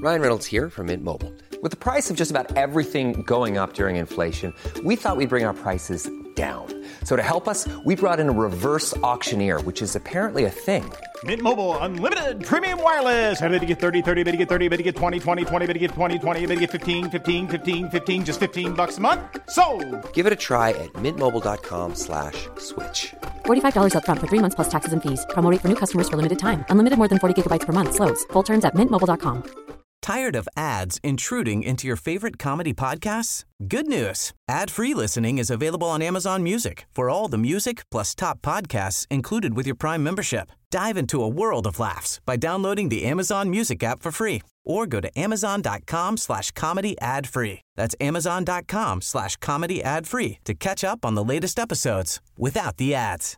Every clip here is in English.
Ryan Reynolds here from Mint Mobile. With the price of just about everything going up during inflation, we thought we'd bring our prices down. So to help us, we brought in a reverse auctioneer, which is apparently a thing. Mint Mobile Unlimited Premium Wireless. How to get 30, 30, bit to get 30, bit to get 20, 20, 20, bit to get 20, 20, bit to get 15, 15, 15, 15, just $15 a month? Sold! Give it a try at mintmobile.com/switch. $45 up front for 3 months plus taxes and fees. Promo rate for new customers for limited time. Unlimited more than 40 gigabytes per month. Slows full terms at mintmobile.com. Tired of ads intruding into your favorite comedy podcasts? Good news. Ad-free listening is available on Amazon Music for all the music plus top podcasts included with your Prime membership. Dive into a world of laughs by downloading the Amazon Music app for free or go to amazon.com/comedy ad-free. That's amazon.com/comedy ad-free to catch up on the latest episodes without the ads.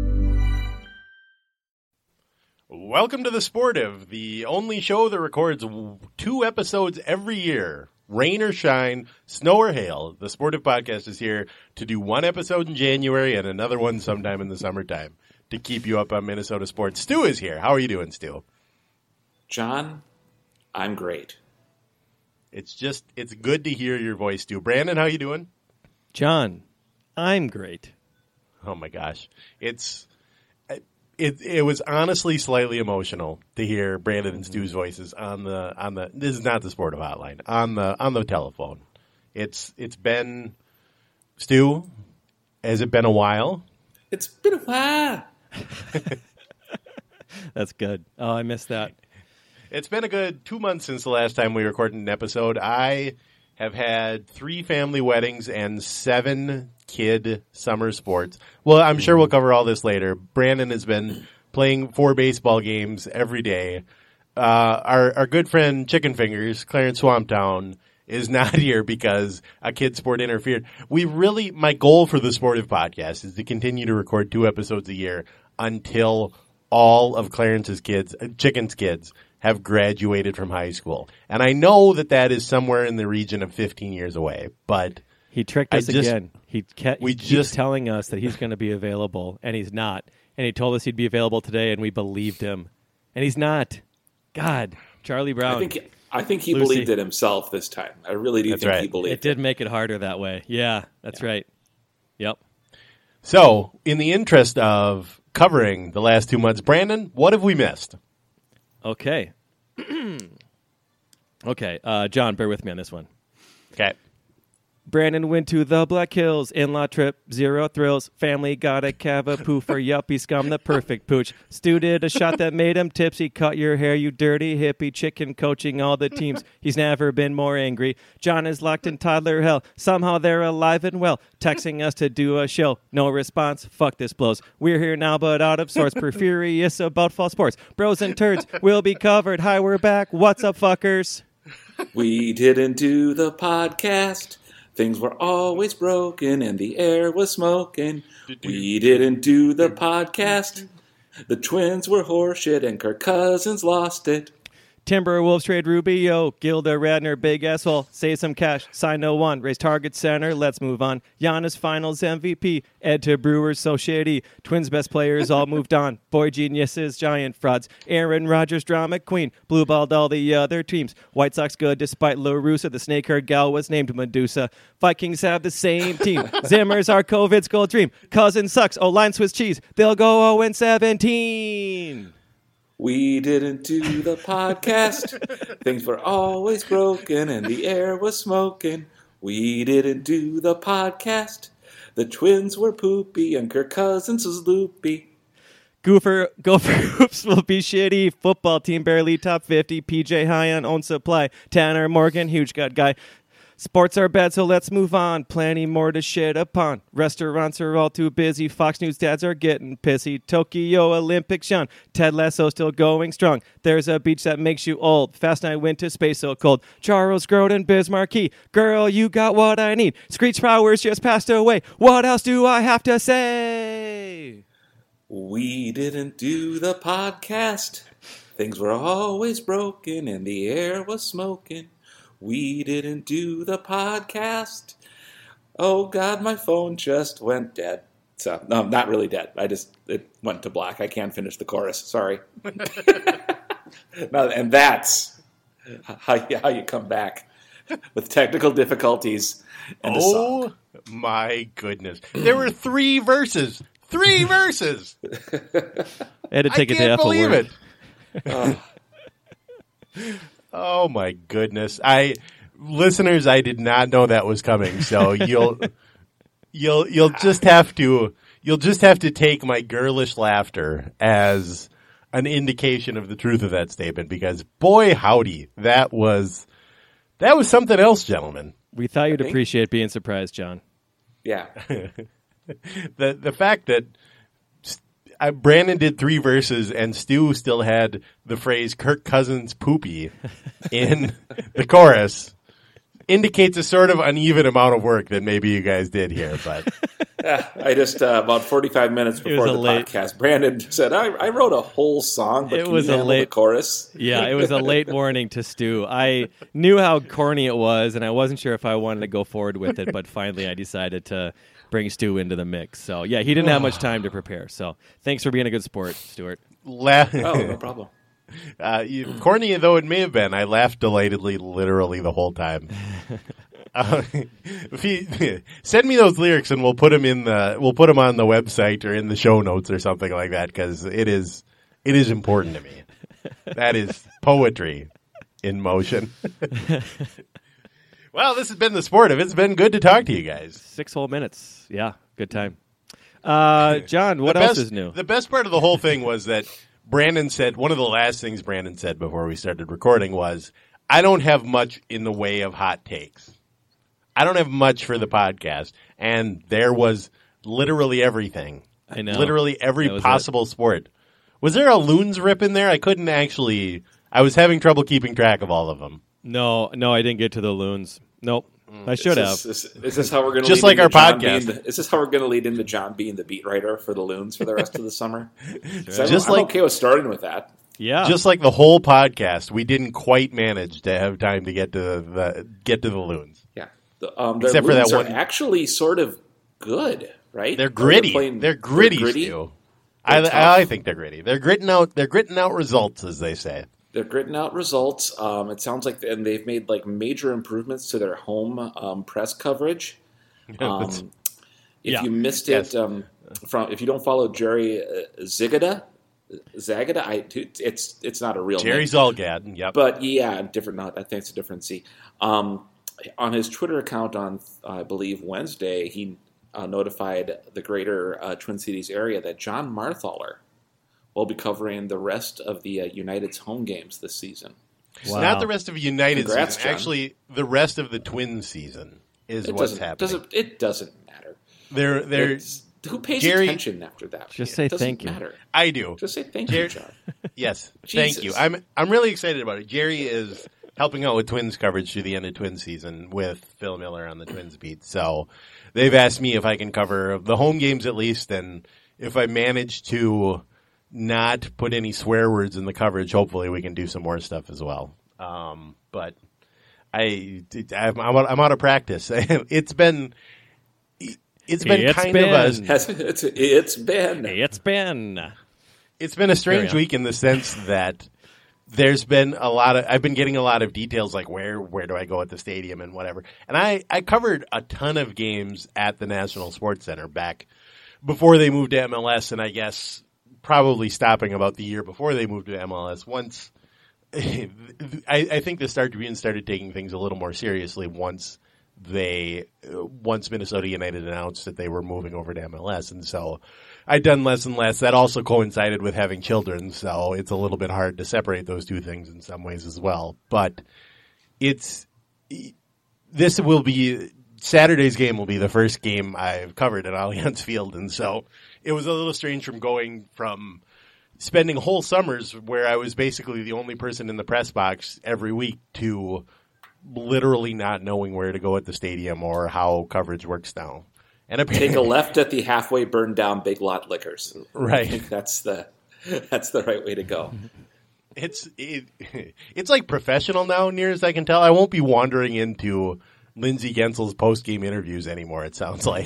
Welcome to The Sportive, the only show that records 2 episodes every year. Rain or shine, snow or hail, The Sportive Podcast is here to do 1 episode in January and another one sometime in the summertime to keep you up on Minnesota sports. Stu is here. How are you doing, Stu? John, I'm great. It's good to hear your voice, Stu. Brandon, how you doing? John, I'm great. Oh my gosh. It was honestly slightly emotional to hear Brandon and Stu's voices on the this is not the Sportive Hotline, on the telephone. It's been, Stu, has it been a while? It's been a while. That's good. Oh, I missed that. It's been a good 2 months since the last time we recorded an episode. I have had 3 family weddings and 7 kid summer sports. Well, I'm sure we'll cover all this later. Brandon has been playing 4 baseball games every day. Our good friend Chicken Fingers, Clarence Swamptown, is not here because a kid sport interfered. My goal for the Sportive Podcast is to continue to record 2 episodes a year until all of Clarence's kids, Chicken's kids, have graduated from high school. And I know that is somewhere in the region of 15 years away, but he tricked us again. He keeps telling us that he's going to be available, and he's not. And he told us he'd be available today, and we believed him. And he's not. God, Charlie Brown. I think he Lucy. believed it himself this time. I really do think he believed it. It did make it harder that way. Yeah, that's right. Yep. So, in the interest of covering the last 2 months, Brandon, what have we missed? Okay. Okay, John, bear with me on this one. Okay. Brandon went to the Black Hills, in-law trip, 0 thrills, family got a cavapoo for yuppie scum, the perfect pooch. Stu did a shot that made him tipsy, cut your hair, you dirty hippie, chicken coaching all the teams. He's never been more angry. John is locked in toddler hell, somehow they're alive and well, texting us to do a show. No response, fuck this blows. We're here now but out of sorts, we're furious about fall sports. Bros and turds will be covered, hi, we're back, what's up, fuckers? We didn't do the podcast. Things were always broken and the air was smoking. We didn't do the podcast. The Twins were horseshit and Kirk Cousins lost it. Timberwolves trade Rubio, Gilda Radner, big asshole, save some cash, sign no one, raise target center, let's move on. Giannis finals MVP, Ed to Brewers so shitty, Twins best players all moved on, boy geniuses, giant frauds, Aaron Rodgers drama queen, blue balled all the other teams, White Sox good despite La Russa, the snake-haired gal was named Medusa, Vikings have the same team, Zimmer's our COVID's gold dream, Cousins sucks, O-line Swiss cheese, they'll go 0-17. We didn't do the podcast. Things were always broken and the air was smoking. We didn't do the podcast. The Twins were poopy and Kirk Cousins was loopy. Gopher Hoops will be shitty. Football team barely top 50. PJ high on own supply. Tanner Morgan, huge gut guy. Sports are bad, so let's move on. Plenty more to shit upon. Restaurants are all too busy. Fox News dads are getting pissy. Tokyo Olympics shone. Ted Lasso still going strong. There's a beach that makes you old. Fast night went to space so cold. Charles Grodin, Biz Marquee. Girl, you got what I need. Screech Powers just passed away. What else do I have to say? We didn't do the podcast. Things were always broken and the air was smoking. We didn't do the podcast. Oh, God, my phone just went dead. So, no, not really dead. It went to black. I can't finish the chorus. Sorry. No, and that's how you come back with technical difficulties and a song. My goodness. There were 3 verses. 3 verses. I had to take I a day can't off of believe work. it. Oh my goodness. Listeners, I did not know that was coming. So you'll just have to take my girlish laughter as an indication of the truth of that statement, because boy howdy, that was something else, gentlemen. We thought you'd appreciate being surprised, John. Yeah. The fact that Brandon did 3 verses and Stu still had the phrase Kirk Cousins poopy in the chorus indicates a sort of uneven amount of work that maybe you guys did here. But I just, about 45 minutes before the podcast, Brandon said, I wrote a whole song, but can you handle the chorus? Yeah, it was a late warning to Stu. I knew how corny it was, and I wasn't sure if I wanted to go forward with it, but finally I decided to bring Stu into the mix. So, yeah, he didn't have much time to prepare. So, thanks for being a good sport, Stuart. No problem. Corny though it may have been, I laughed delightedly literally the whole time. Send me those lyrics and we'll put them on the website or in the show notes or something like that, because it is important to me. That is poetry in motion. Well, this has been The Sportive. It's been good to talk to you guys. 6 whole minutes. Yeah, good time. John, what else is new? The best part of the whole thing was that Brandon said, one of the last things Brandon said before we started recording was, I don't have much in the way of hot takes. I don't have much for the podcast. And there was literally everything. I know. Literally every possible sport. Was there a Loons rip in there? I was having trouble keeping track of all of them. No, I didn't get to the Loons. Nope. I should have. Is this how we're going to just like our podcast? Is this how we're going to lead into John being the beat writer for the Loons for the rest of the summer? I'm okay with starting with that. Yeah. Just like the whole podcast, we didn't quite manage to have time to get to the Loons. Yeah. Except for that one. Are actually sort of good, right? They're gritty. They're gritty. Stu. I think they're gritty. They're gritting out results, as they say. They're gritting out results. It sounds like, and they've made like major improvements to their home press coverage. If you missed it, if you don't follow Jerry Zagada, it's not a real Jerry name. Zolgad. Yep. But yeah, different. Not I think it's a different C. On his Twitter account on I believe Wednesday, he notified the greater Twin Cities area that John Marthaler will be covering the rest of the United's home games this season. Wow. Not the rest of United's Congrats, season. John. Actually, the rest of the Twins season is what's happening. It doesn't matter. Who pays attention after that? Just say thank you. Matter. I do. Just say thank you, John. Yes, thank you. I'm really excited about it. Jerry is helping out with Twins coverage through the end of Twins season with Phil Miller on the Twins beat. So they've asked me if I can cover the home games at least, and if I manage to not put any swear words in the coverage, hopefully we can do some more stuff as well. But I'm out of practice. It's been a strange week in the sense that there's been I've been getting a lot of details like where do I go at the stadium and whatever. And I covered a ton of games at the National Sports Center back before they moved to MLS, and I guess probably stopping about the year before they moved to MLS. Once I think the Star Tribune started taking things a little more seriously once Minnesota United announced that they were moving over to MLS, and so I'd done less and less. That also coincided with having children, so it's a little bit hard to separate those two things in some ways as well. But Saturday's game will be the first game I've covered at Allianz Field, and so it was a little strange from spending whole summers where I was basically the only person in the press box every week to literally not knowing where to go at the stadium or how coverage works now. And take a left at the halfway burned down Big Lot Liquors. Right. I think that's the right way to go. It's like professional now, near as I can tell. I won't be wandering into Lindsey Gensel's post-game interviews anymore, it sounds like.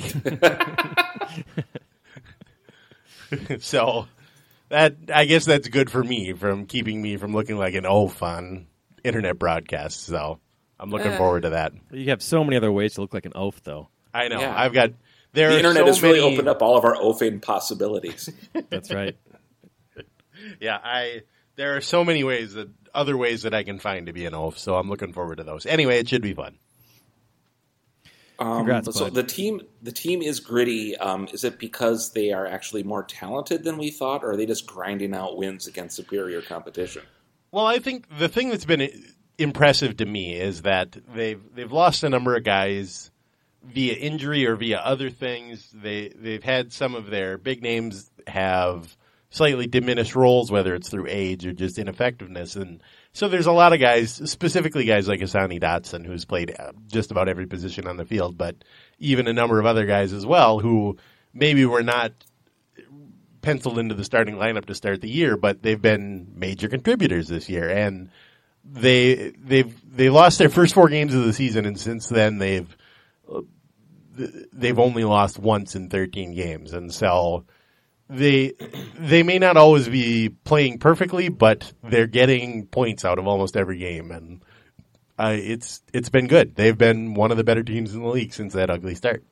So I guess that's good for me, from keeping me from looking like an fun internet broadcasts. So I'm looking forward to that. You have so many other ways to look like an oaf, though. I know. Yeah. The internet has really opened up all of our oafing possibilities. That's right. Yeah, there are so many other ways that I can find to be an oaf, so I'm looking forward to those. Anyway, it should be fun. Congrats, So bud. the team is gritty. Is it because they are actually more talented than we thought, or are they just grinding out wins against superior competition? Well, I think the thing that's been impressive to me is that they've lost a number of guys via injury or via other things. They've had some of their big names have slightly diminished roles, whether it's through age or just ineffectiveness. And so there's a lot of guys, specifically guys like Asani Dotson, who's played just about every position on the field, but even a number of other guys as well who maybe were not penciled into the starting lineup to start the year, but they've been major contributors this year. And they lost their first 4 games of the season, and since then they've only lost once in 13 games. And so they may not always be playing perfectly, but they're getting points out of almost every game, and it's been good. They've been one of the better teams in the league since that ugly start.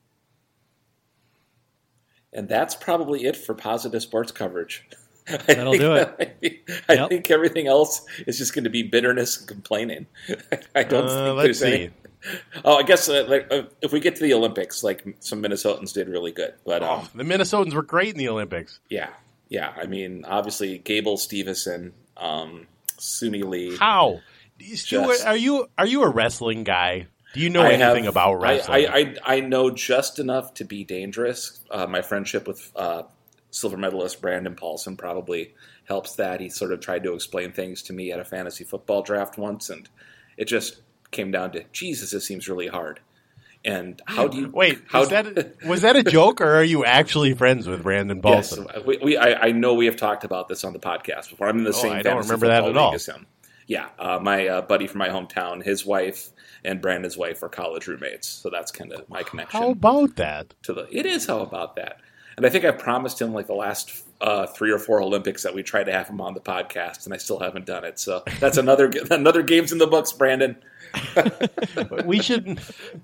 And that's probably it for positive sports coverage. That'll do it. I think everything else is just going to be bitterness and complaining. I don't think let's there's see. any. Oh, I guess if we get to the Olympics, like some Minnesotans did really good, but The Minnesotans were great in the Olympics. yeah. I mean, obviously, Gable Stevenson, Suni Lee. How? Stuart, Just- are you a wrestling guy? Do you know anything about wrestling? I know just enough to be dangerous. My friendship with silver medalist Brandon Paulson probably helps that. He sort of tried to explain things to me at a fantasy football draft once, and it just came down to, Jesus, this seems really hard. And how do you Wait, was that a joke, or are you actually friends with Brandon Yes, Paulson? I know we have talked about this on the podcast before. I'm in the same I fantasy don't remember that football at all. league as him. Yeah, my buddy from my hometown, his wife and Brandon's wife are college roommates, so that's kind of my connection. How about that? It is how about that? And I think I promised him like the last 3 or 4 Olympics that we tried to have him on the podcast, and I still haven't done it. So that's another game's in the books, Brandon. We should.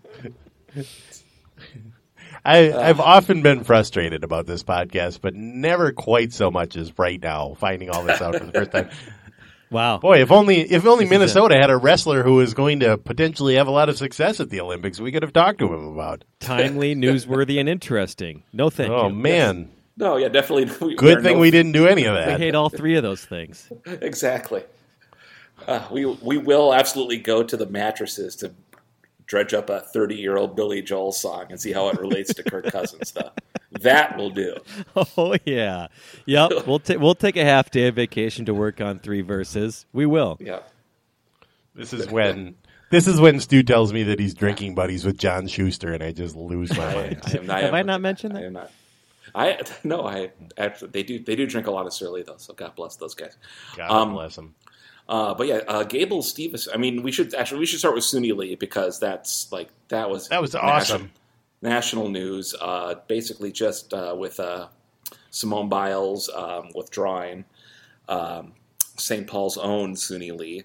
I've often been frustrated about this podcast, but never quite so much as right now, finding all this out for the first time. Wow. Boy, if only Minnesota had a wrestler who was going to potentially have a lot of success at the Olympics, we could have talked to him about. Timely, newsworthy, and interesting. No thank Oh you. man, No, yeah, definitely. good thing we didn't do any of I that. hate all 3 of those things. Exactly. We will absolutely go to the mattresses to dredge up a 30-year-old Billy Joel song and see how it relates to Kirk Cousins stuff. That will do. Oh yeah, yep. We'll take a half day of vacation to work on 3 verses. We will. Yeah. This is when Stu tells me that he's drinking buddies with John Schuster, and I just lose my mind. Have I not mentioned I that? am not. I actually they do drink a lot of Surly though, so God bless those guys. God bless him. But yeah, Gable Stevenson. I mean, we should start with Suni Lee because that was awesome. National news. Basically, just with Simone Biles withdrawing, St. Paul's own Suni Lee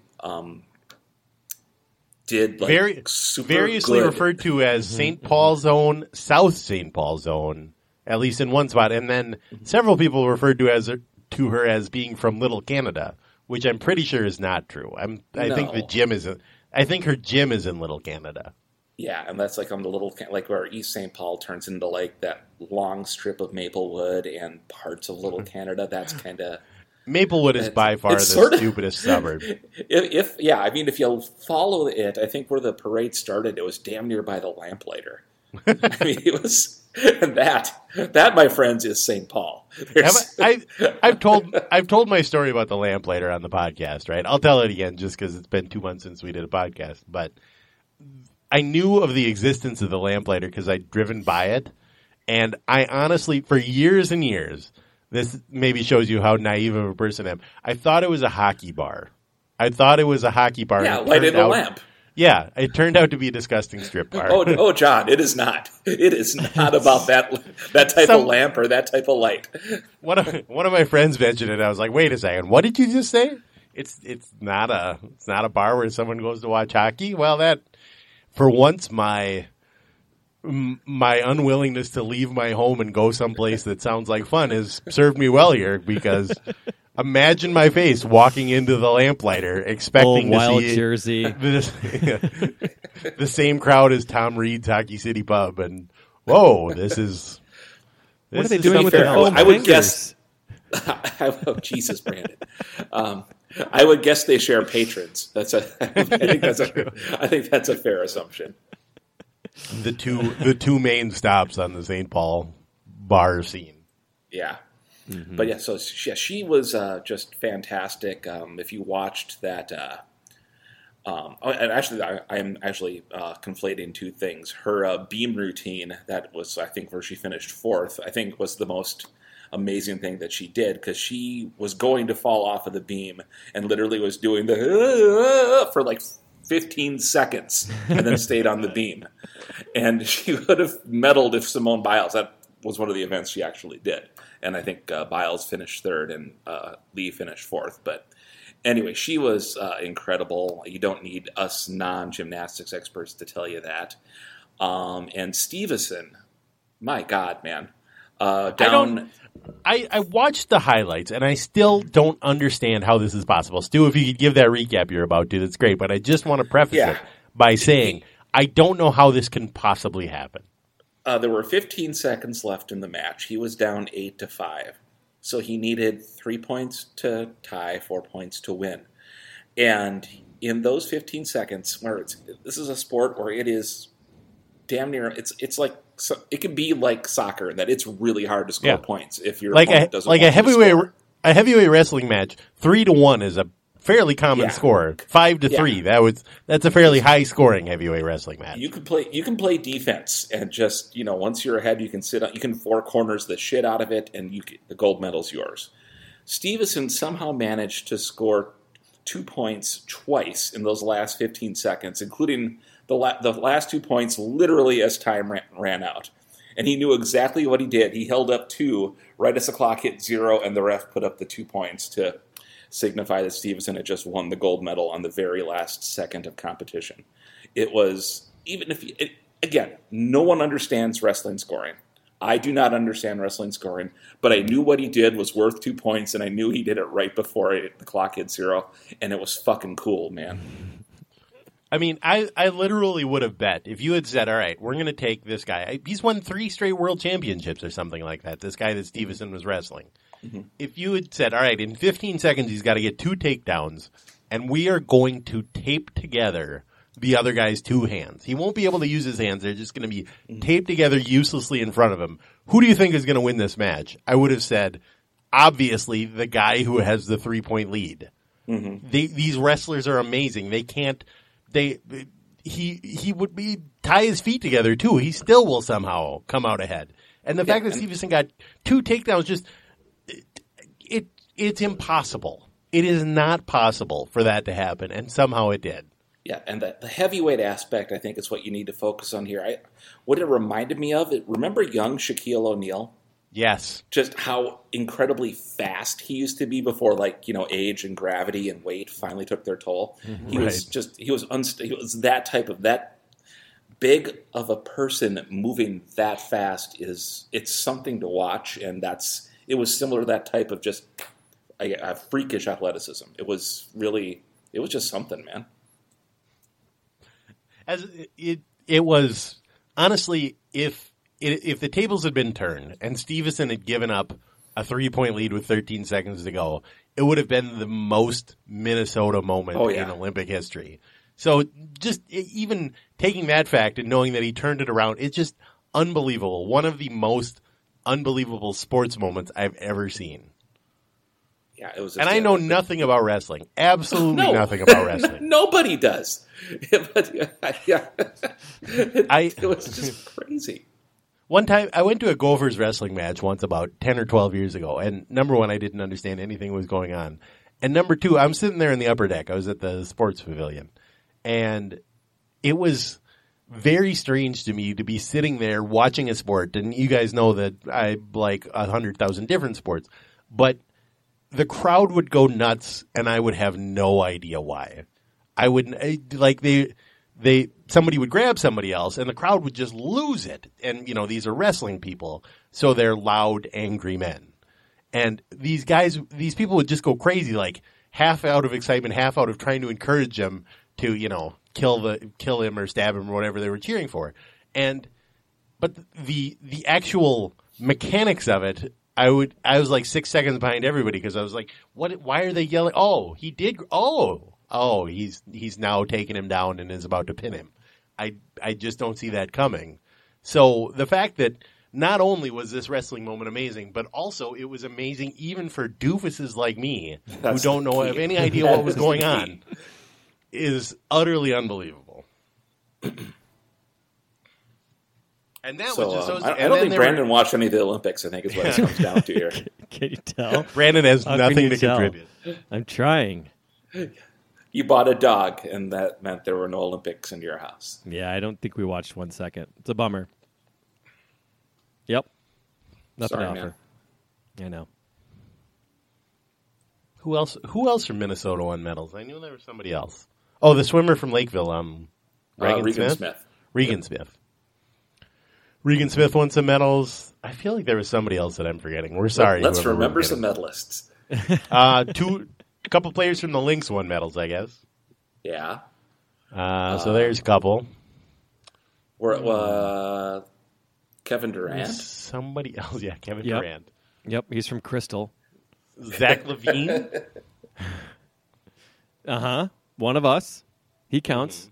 did super variously good. referred to as St. Paul's own, South St. Paul's own, at least in one spot, and then several people referred to her as being from Little Canada, which I'm pretty sure is not true. I think the gym is. I think her gym is in Little Canada. Yeah, and that's like on the little, like where East St. Paul turns into like that long strip of Maplewood and parts of Little Canada. That's kind of Maplewood is by far the stupidest suburb. If you follow it, I think where the parade started, it was damn near by the Lamplighter. I mean, it was that, my friends, is St. Paul. I've told my story about the Lamplighter on the podcast, right? I'll tell it again just because it's been 2 months since we did a podcast. But I knew of the existence of the Lamplighter because I'd driven by it, and I honestly, for years and years, this maybe shows you how naive of a person I am. I thought it was a hockey bar. Yeah, lighting the lamp. Yeah, it turned out to be a disgusting strip bar. Oh, John, it is not. It is not about that type of lamp or that type of light. One of my friends mentioned it. I was like, wait a second, what did you just say? It's not a bar where someone goes to watch hockey. Well, that for once my unwillingness to leave my home and go someplace that sounds like fun has served me well here, because imagine my face walking into the Lamplighter expecting to Wild see Jersey. the same crowd as Tom Reed's Hockey City Pub, and whoa, this is What are they doing with their fair. foam I would fingers? Oh, Jesus, Brandon. I would guess they share patrons. I think that's a fair assumption. the two main stops on the St. Paul bar scene. Yeah. Mm-hmm. But yeah, so she was just fantastic. If you watched that, and actually, I am actually conflating two things. Her beam routine, that was, I think, where she finished fourth, I think was the most amazing thing that she did, because she was going to fall off of the beam and literally was doing the for like 15 seconds and then stayed on the beam. And she would have medaled if Simone Biles, that was one of the events she actually did. And I think Biles finished third and Lee finished fourth. But anyway, she was incredible. You don't need us non-gymnastics experts to tell you that. And Stevenson, my God, man. I watched the highlights, and I still don't understand how this is possible. Stu, if you could give that recap you're about to, that's great. But I just want to preface it by saying I don't know how this can possibly happen. There were 15 seconds left in the match. He was down 8-5. So he needed 3 points to tie, 4 points to win. And in those 15 seconds, this is a sport where it is damn near, it's like, it can be like soccer, that it's really hard to score points if your opponent doesn't want a heavyweight wrestling match. 3-1 is a fairly common score. 5-3, that's a fairly high scoring heavyweight wrestling match. You can play defense, and just, once you're ahead, you can you can four corners the shit out of it, and the gold medal's yours. Stevenson somehow managed to score 2 points twice in those last 15 seconds, including the last 2 points literally as time ran out. And he knew exactly what he did. He held up 2 right as the clock hit 0, and the ref put up the 2 points to signify that Stevenson had just won the gold medal on the very last second of competition. It was, again, no one understands wrestling scoring. I do not understand wrestling scoring, but I knew what he did was worth 2 points, and I knew he did it right before the clock hit 0, and it was fucking cool, man. I mean, I literally would have bet if you had said, all right, we're going to take this guy. He's won 3 straight world championships or something like that, this guy that Stevenson was wrestling. Mm-hmm. If you had said, all right, in 15 seconds he's got to get 2 takedowns, and we are going to tape together the other guy's 2 hands. He won't be able to use his hands. They're just going to be taped together uselessly in front of him. Who do you think is going to win this match? I would have said, obviously, the guy who has the 3-point lead. Mm-hmm. These wrestlers are amazing. They can't... He would tie his feet together too. He still will somehow come out ahead. And the fact that Stevenson got 2 takedowns, it's impossible. It is not possible for that to happen, and somehow it did. Yeah, and the heavyweight aspect, I think, is what you need to focus on here. What it reminded me of, remember young Shaquille O'Neal? Yes. Just how incredibly fast he used to be before, age and gravity and weight finally took their toll. Mm-hmm. He was that big of a person moving that fast. It's something to watch, and it was similar to that type of just a freakish athleticism. It was just something, man. As it was, honestly, if the tables had been turned and Stevenson had given up a 3-point lead with 13 seconds to go, it would have been the most Minnesota moment in Olympic history. So just even taking that fact and knowing that he turned it around, it's just unbelievable. One of the most unbelievable sports moments I've ever seen. Yeah, it was. And I know nothing about wrestling. Absolutely nothing about wrestling. Nobody does. But it was just crazy. One time, I went to a Gophers wrestling match once about 10 or 12 years ago, and number 1, I didn't understand anything was going on. And number 2, I'm sitting there in the upper deck. I was at the sports pavilion, and it was very strange to me to be sitting there watching a sport, and you guys know that I like 100,000 different sports, but the crowd would go nuts, and I would have no idea why. I wouldn't somebody would grab somebody else, and the crowd would just lose it. And these are wrestling people, so they're loud, angry men. And these people would just go crazy, like half out of excitement, half out of trying to encourage him to, kill him or stab him or whatever they were cheering for. But the actual mechanics of it, I was like 6 seconds behind everybody because I was like, why are they yelling? Oh, he did. Oh, he's now taken him down and is about to pin him. I just don't see that coming. So the fact that not only was this wrestling moment amazing, but also it was amazing even for doofuses like me who don't have any idea what was going on is utterly unbelievable. And that was just I don't think Brandon watched any of the Olympics, I think is what it comes down to here. Can you tell? Brandon has nothing to contribute. I'm trying. You bought a dog, and that meant there were no Olympics in your house. Yeah, I don't think we watched 1 second. It's a bummer. Yep. Nothing Sorry, to offer. man. I know. Who else from Minnesota won medals? I knew there was somebody else. Oh, the swimmer from Lakeville, Regan Smith. Regan Smith. Regan Smith won some medals. I feel like there was somebody else that I'm forgetting. We're sorry. Let's remember some medalists. A couple players from the Lynx won medals, I guess. Yeah. So there's a couple. Kevin Durant. Somebody else, yeah, Kevin Durant. Yep, he's from Crystal. Zach Levine. One of us. He counts.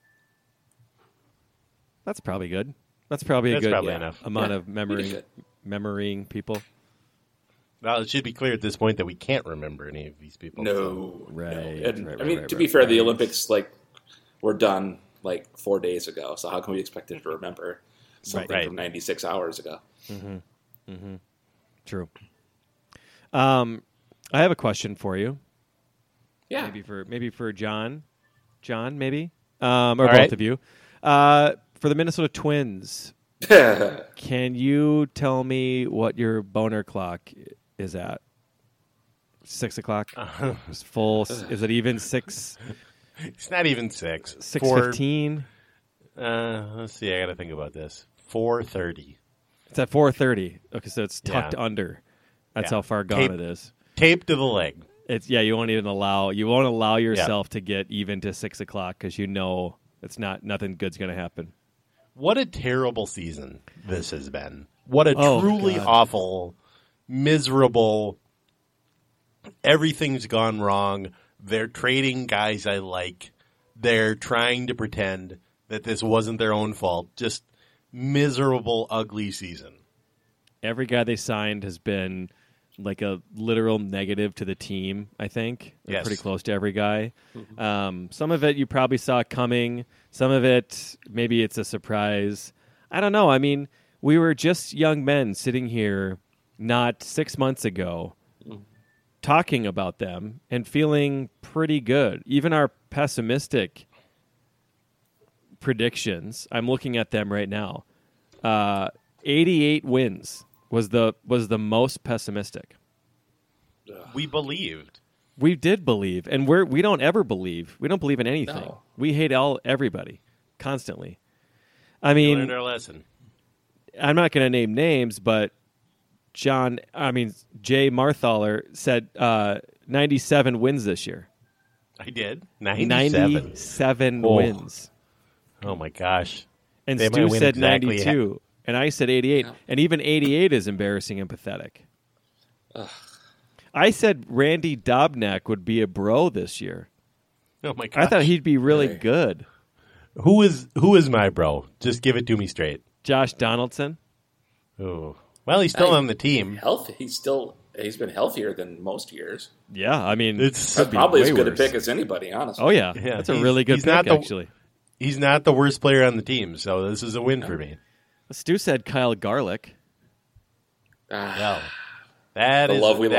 That's probably good. That's probably a good enough. amount of memorying people. Well, it should be clear at this point that we can't remember any of these people. No. Right. To be fair, the Olympics were done 4 days ago, so how can we expect them to remember something from 96 hours ago? Mm-hmm. Mm-hmm. True. I have a question for you. Yeah. Maybe for John. John, maybe? Or both right. of you. For the Minnesota Twins, can you tell me what your boner clock is at? 6 o'clock? It's full. Is it even 6? It's not even 6. 6:15? Let's see. I got to think about this. 4:30. It's at 4:30. Okay, so it's tucked under. That's how far gone it is. Taped to the leg. You won't allow yourself to get even to 6 o'clock because it's nothing good's going to happen. What a terrible season this has been. What a truly awful, miserable, everything's gone wrong. They're trading guys I like. They're trying to pretend that this wasn't their own fault. Just miserable, ugly season. Every guy they signed has been like a literal negative to the team, I think. They're pretty close to every guy. Mm-hmm. Some of it you probably saw coming. Some of it, maybe it's a surprise. I don't know. I mean, we were just young men sitting here not 6 months ago talking about them and feeling pretty good. Even our pessimistic predictions, I'm looking at them right now. 88 wins was the most pessimistic. We believed. We did believe, and we don't ever believe. We don't believe in anything. No. We hate everybody constantly. I mean, we learned our lesson. I'm not going to name names, but Jay Marthaler said 97 wins this year. I did. 97 wins. Oh my gosh! And they Stu said exactly 92, and I said 88, and even 88 is embarrassing and pathetic. Ugh. I said Randy Dobnak would be a bro this year. Oh my gosh! I thought he'd be really good. Who is my bro? Just give it to me straight. Josh Donaldson. Oh, well, he's still on the team. Healthy. He's been healthier than most years. Yeah, I mean, It's That's probably as good worse. a pick as anybody, honestly. Oh yeah, that's a really good pick, actually. He's not the worst player on the team, so this is a win for me. Stu said Kyle Garlick. Well, that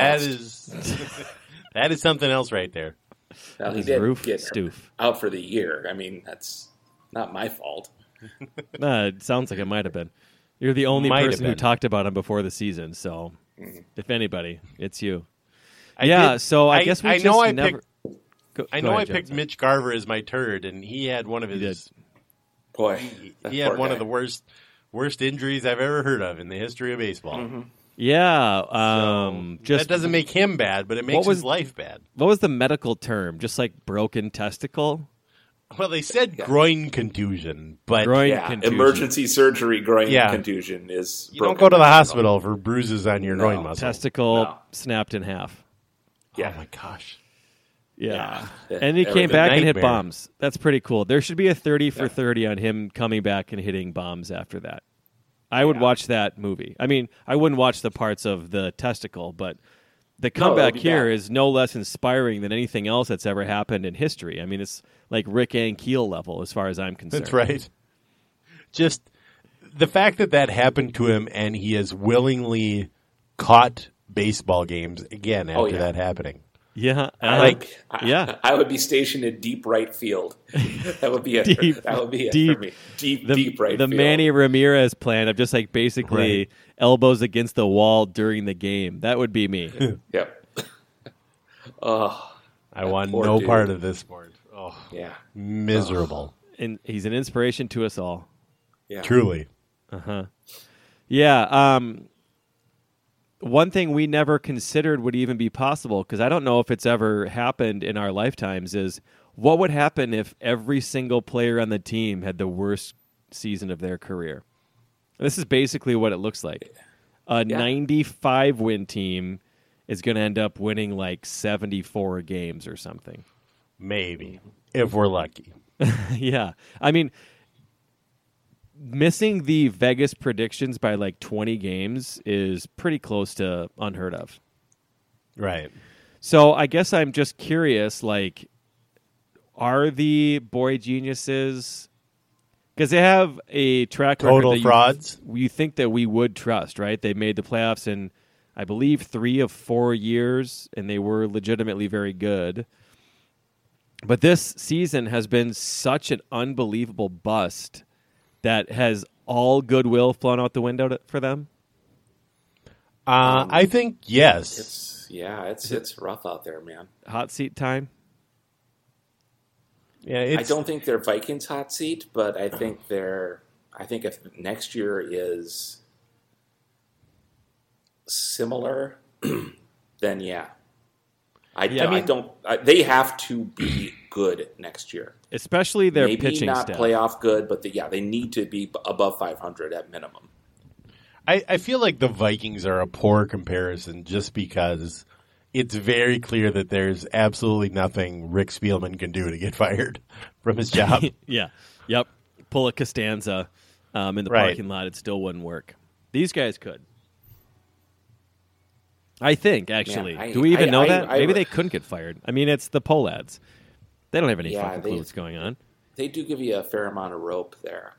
is something else right there. Well, he His did roof get stoof. out for the year. I mean, that's not my fault. It sounds like it might have been. You're the only Might have person who been. talked about him before the season, so if anybody, it's you. So I guess we just never. I picked Mitch Garver as my turd, and he had one of his. Boy, he had one of the worst injuries I've ever heard of in the history of baseball. Mm-hmm. Yeah, that doesn't make him bad, but it makes his life bad. What was the medical term? Just like broken testicle? Well, they said groin contusion, but contusion. Emergency surgery groin contusion is. You don't go to the hospital for bruises on your groin muscle. Testicle snapped in half. Yeah. Oh my gosh. Yeah. And he came back and hit bombs. That's pretty cool. There should be a 30 for 30 on him coming back and hitting bombs after that. I would watch that movie. I mean, I wouldn't watch the parts of the testicle, but the comeback here is no less inspiring than anything else that's ever happened in history. I mean, it's like Rick Ankiel level as far as I'm concerned. That's right. Just the fact that happened to him and he has willingly caught baseball games again after that happening. Yeah, I would be stationed in deep right field. That would be it. That would be it for me. Deep right field. The Manny Ramirez plan of just like basically elbows against the wall during the game. That would be me. Yep. I want no part of this sport. Oh, yeah, miserable. And he's an inspiration to us all. Yeah, truly. Yeah. One thing we never considered would even be possible, because I don't know if it's ever happened in our lifetimes, is what would happen if every single player on the team had the worst season of their career? This is basically what it looks like. A 95-win team is going to end up winning like 74 games or something. Maybe, if we're lucky. Yeah. I mean, missing the Vegas predictions by like 20 games is pretty close to unheard of. Right. So I guess I'm just curious, like, are the Boy Geniuses, because they have a track record total frauds? You think that we would trust, right? They made the playoffs in, I believe, 3 of 4 years, and they were legitimately very good. But this season has been such an unbelievable bust that has all goodwill flown out the window for them? I think yes. It's rough out there, man. Hot seat time? Yeah, I don't think they're Vikings hot seat, but I think if next year is similar, then they have to be good next year. Especially their Maybe pitching not staff. Playoff good, but they need to be above 500 at minimum. I feel like the Vikings are a poor comparison just because it's very clear that there's absolutely nothing Rick Spielman can do to get fired from his job. Yeah. Yep. Pull a Costanza in the parking lot. It still wouldn't work. These guys could. I think, actually. Do we even know that? Maybe they couldn't get fired. I mean, it's the Pohlads. They don't have any fucking clue what's going on. They do give you a fair amount of rope there.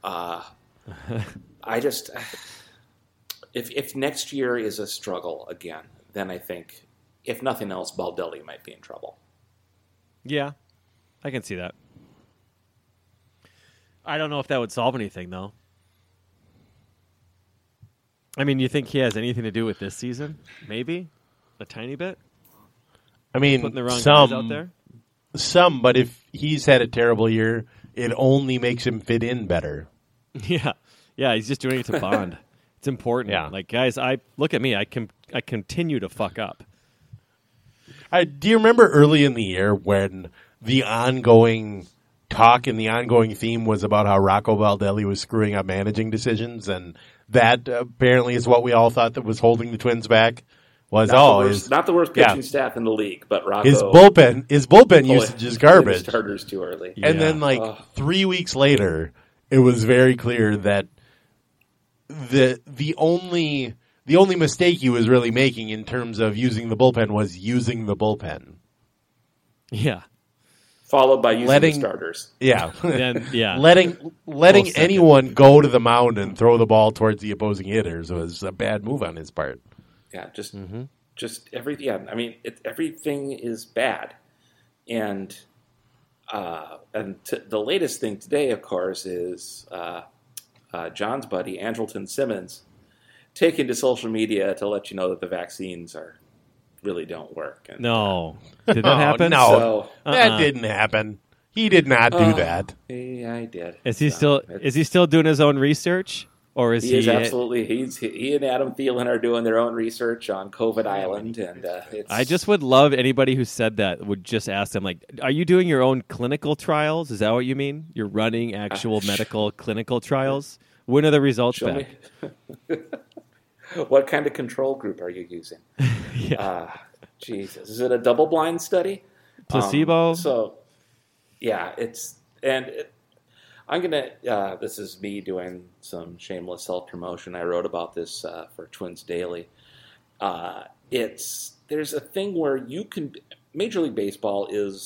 I just... If next year is a struggle again, then I think, if nothing else, Baldelli might be in trouble. Yeah, I can see that. I don't know if that would solve anything, though. I mean, you think he has anything to do with this season? Maybe? A tiny bit? I mean, putting the wrong guys out there? Some, but if he's had a terrible year, it only makes him fit in better. Yeah, he's just doing it to bond. It's important. Yeah. Like, guys, look at me. I continue to fuck up. Do you remember early in the year when the ongoing talk and the ongoing theme was about how Rocco Baldelli was screwing up managing decisions, and that apparently is what we all thought that was holding the Twins back? Was not the worst pitching staff in the league, but Rocco. His bullpen usage is garbage. Starters too early, and then 3 weeks later, it was very clear that the only mistake he was really making in terms of using the bullpen was using the bullpen. Yeah. Followed by using the starters. Yeah. Letting anyone go to the mound and throw the ball towards the opposing hitters was a bad move on his part. Yeah, just everything. Yeah, I mean, everything is bad, and the latest thing today, of course, is John's buddy Andrelton Simmons taking to social media to let you know that the vaccines are really don't work. And, No. Did that happen? No, So, that didn't happen. He did not do that. yeah, I did. Is he So, still doing his own research? Or is He is absolutely. He and Adam Thielen are doing their own research on COVID Island, and it's. I just would love anybody who said that would just ask them, like, are you doing your own clinical trials? Is that what you mean? You're running actual medical clinical trials? When are the results Show back? me. What kind of control group are you using? Yeah. Jesus, is it a double-blind study? Placebo? Yeah, I'm gonna. This is me doing some shameless self-promotion. I wrote about this for Twins Daily. There's a thing where you can. Major League Baseball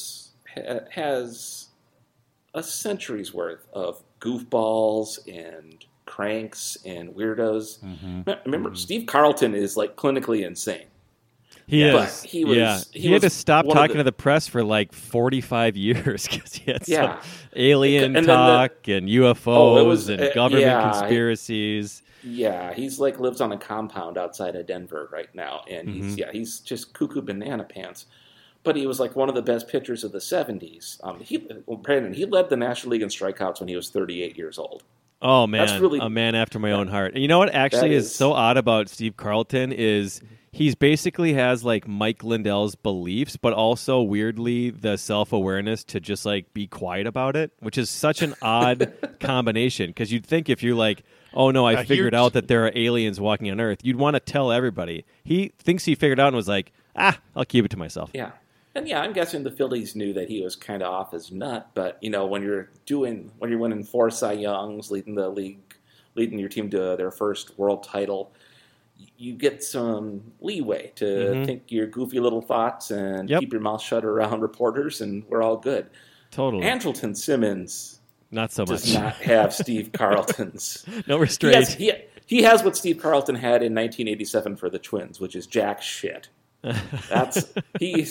has a century's worth of goofballs and cranks and weirdos. Remember, Steve Carlton is like clinically insane. He But is. he was- He had to was stop one of talking the- to the press for like 45 years because he had Yeah. some alien And then talk and UFOs was- and government yeah. conspiracies. Yeah, he's like lives on a compound outside of Denver right now, and he's just cuckoo banana pants. But he was like one of the best pitchers of the '70s. Brandon, he led the National League in strikeouts when he was 38 years old. Oh man, That's really- a man after my own heart. And you know what actually That is is- so odd about Steve Carlton is he's basically has like Mike Lindell's beliefs, but also weirdly the self-awareness to just like be quiet about it, which is such an odd combination. Because you'd think if you're like, oh no, I figured out that there are aliens walking on Earth, you'd want to tell everybody. He thinks he figured out and was like, I'll keep it to myself. Yeah. And yeah, I'm guessing the Phillies knew that he was kind of off his nut, but when you're winning 4 Cy Youngs, leading your team to their first world title, you get some leeway to think your goofy little thoughts and keep your mouth shut around reporters, and we're all good. Totally. Andrelton Simmons Not so much. does not have Steve Carlton's. No restraint. He has what Steve Carlton had in 1987 for the Twins, which is jack shit. He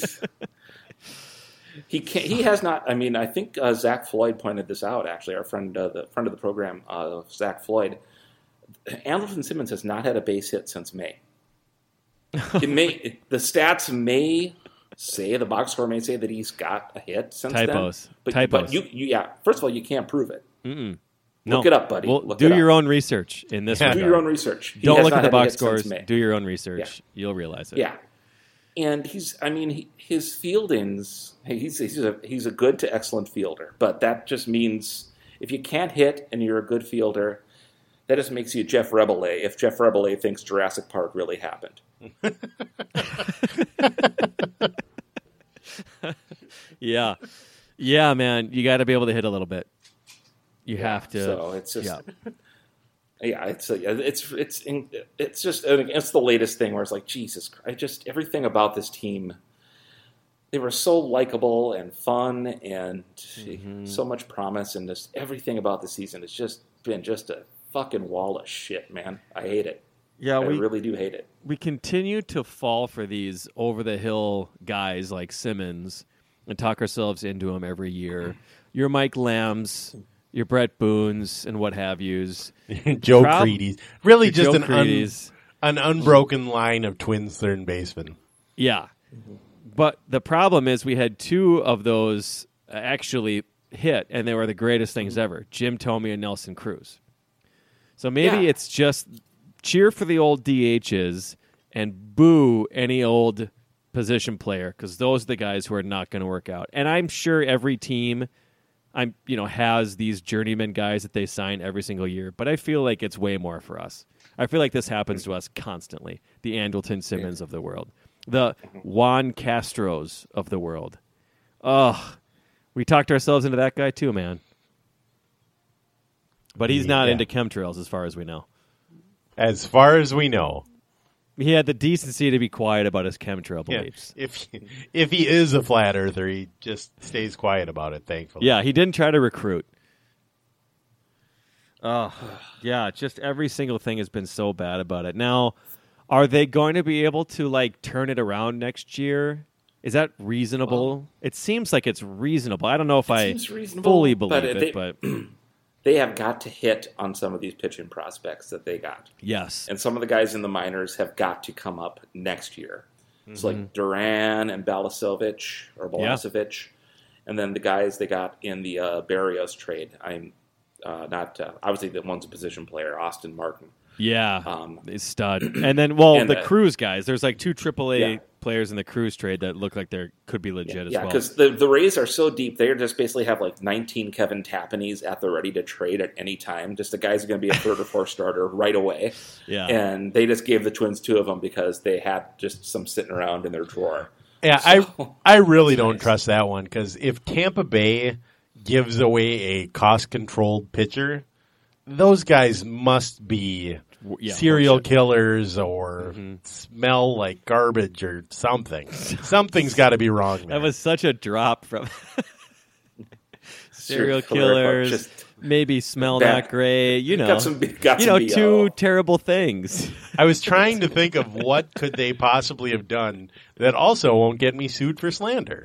has not. I mean, I think Zach Floyd pointed this out. Actually, our friend, the friend of the program, Zach Floyd, Andrelton Simmons has not had a base hit since May. The stats may say, the box score may say that he's got a hit since Typos. then. But you, first of all, you can't prove it. Look it up, buddy. Well, Look do it your up. own research in this regard. Do your own research. He Don't has look not at the had a box hit since scores. May. Do your own research. You'll realize it. Yeah. And his fieldings, he's a good to excellent fielder, but that just means if you can't hit and you're a good fielder, that just makes you Jeff Rabelais if Jeff Rabelais thinks Jurassic Park really happened. Yeah. Yeah, man. You got to be able to hit a little bit. You have to. So it's just, it's the latest thing where it's like, Jesus Christ, everything about this team, they were so likable and fun and so much promise, and just everything about the season has just been just a fucking wall of shit, man. I hate it. Yeah, I really do hate it. We continue to fall for these over-the-hill guys like Simmons and talk ourselves into them every year. Your Mike Lambs, your Brett Boones, and what have yous. Joe Creedy. Really just an an unbroken line of Twins third basemen. Yeah. But the problem is we had 2 of those actually hit, and they were the greatest things ever, Jim Thome and Nelson Cruz. So maybe it's just cheer for the old DHs and boo any old position player, because those are the guys who are not going to work out. And I'm sure every team has these journeyman guys that they sign every single year, but I feel like it's way more for us. I feel like this happens to us constantly. The Andrelton Simmons of the world. The Juan Castros of the world. Ugh. We talked ourselves into that guy too, man. But he's not into chemtrails as far as we know. As far as we know. He had the decency to be quiet about his chemtrail beliefs. If he is a flat earther, he just stays quiet about it, thankfully. Yeah, he didn't try to recruit. Yeah, just every single thing has been so bad about it. Now, are they going to be able to turn it around next year? Is that reasonable? It seems like it's reasonable. I don't know if I fully believe it, but they have got to hit on some of these pitching prospects that they got. Yes. And some of the guys in the minors have got to come up next year. So like Duran and Balašević, and then the guys they got in the Berrios trade. I'm not obviously the one's a position player, Austin Martin. Yeah, he's stud. And then, the Cruz guys. There's like 2 AAA Yeah. players in the Cruz trade that look like they could be legit as well. Yeah, because the Rays are so deep, they just basically have like 19 Kevin Tapanies at the ready to trade at any time. Just the guys are going to be a 3rd or 4th starter right away. Yeah, and they just gave the Twins 2 of them because they had just some sitting around in their drawer. Yeah, So, I really don't trust that one because if Tampa Bay gives away a cost-controlled pitcher, those guys must be serial killers or smell like garbage or something. Something's got to be wrong there. that was such a drop from serial killers. Maybe smell not great. got some 2 BO. terrible things. I was trying to think of what could they possibly have done that also won't get me sued for slander.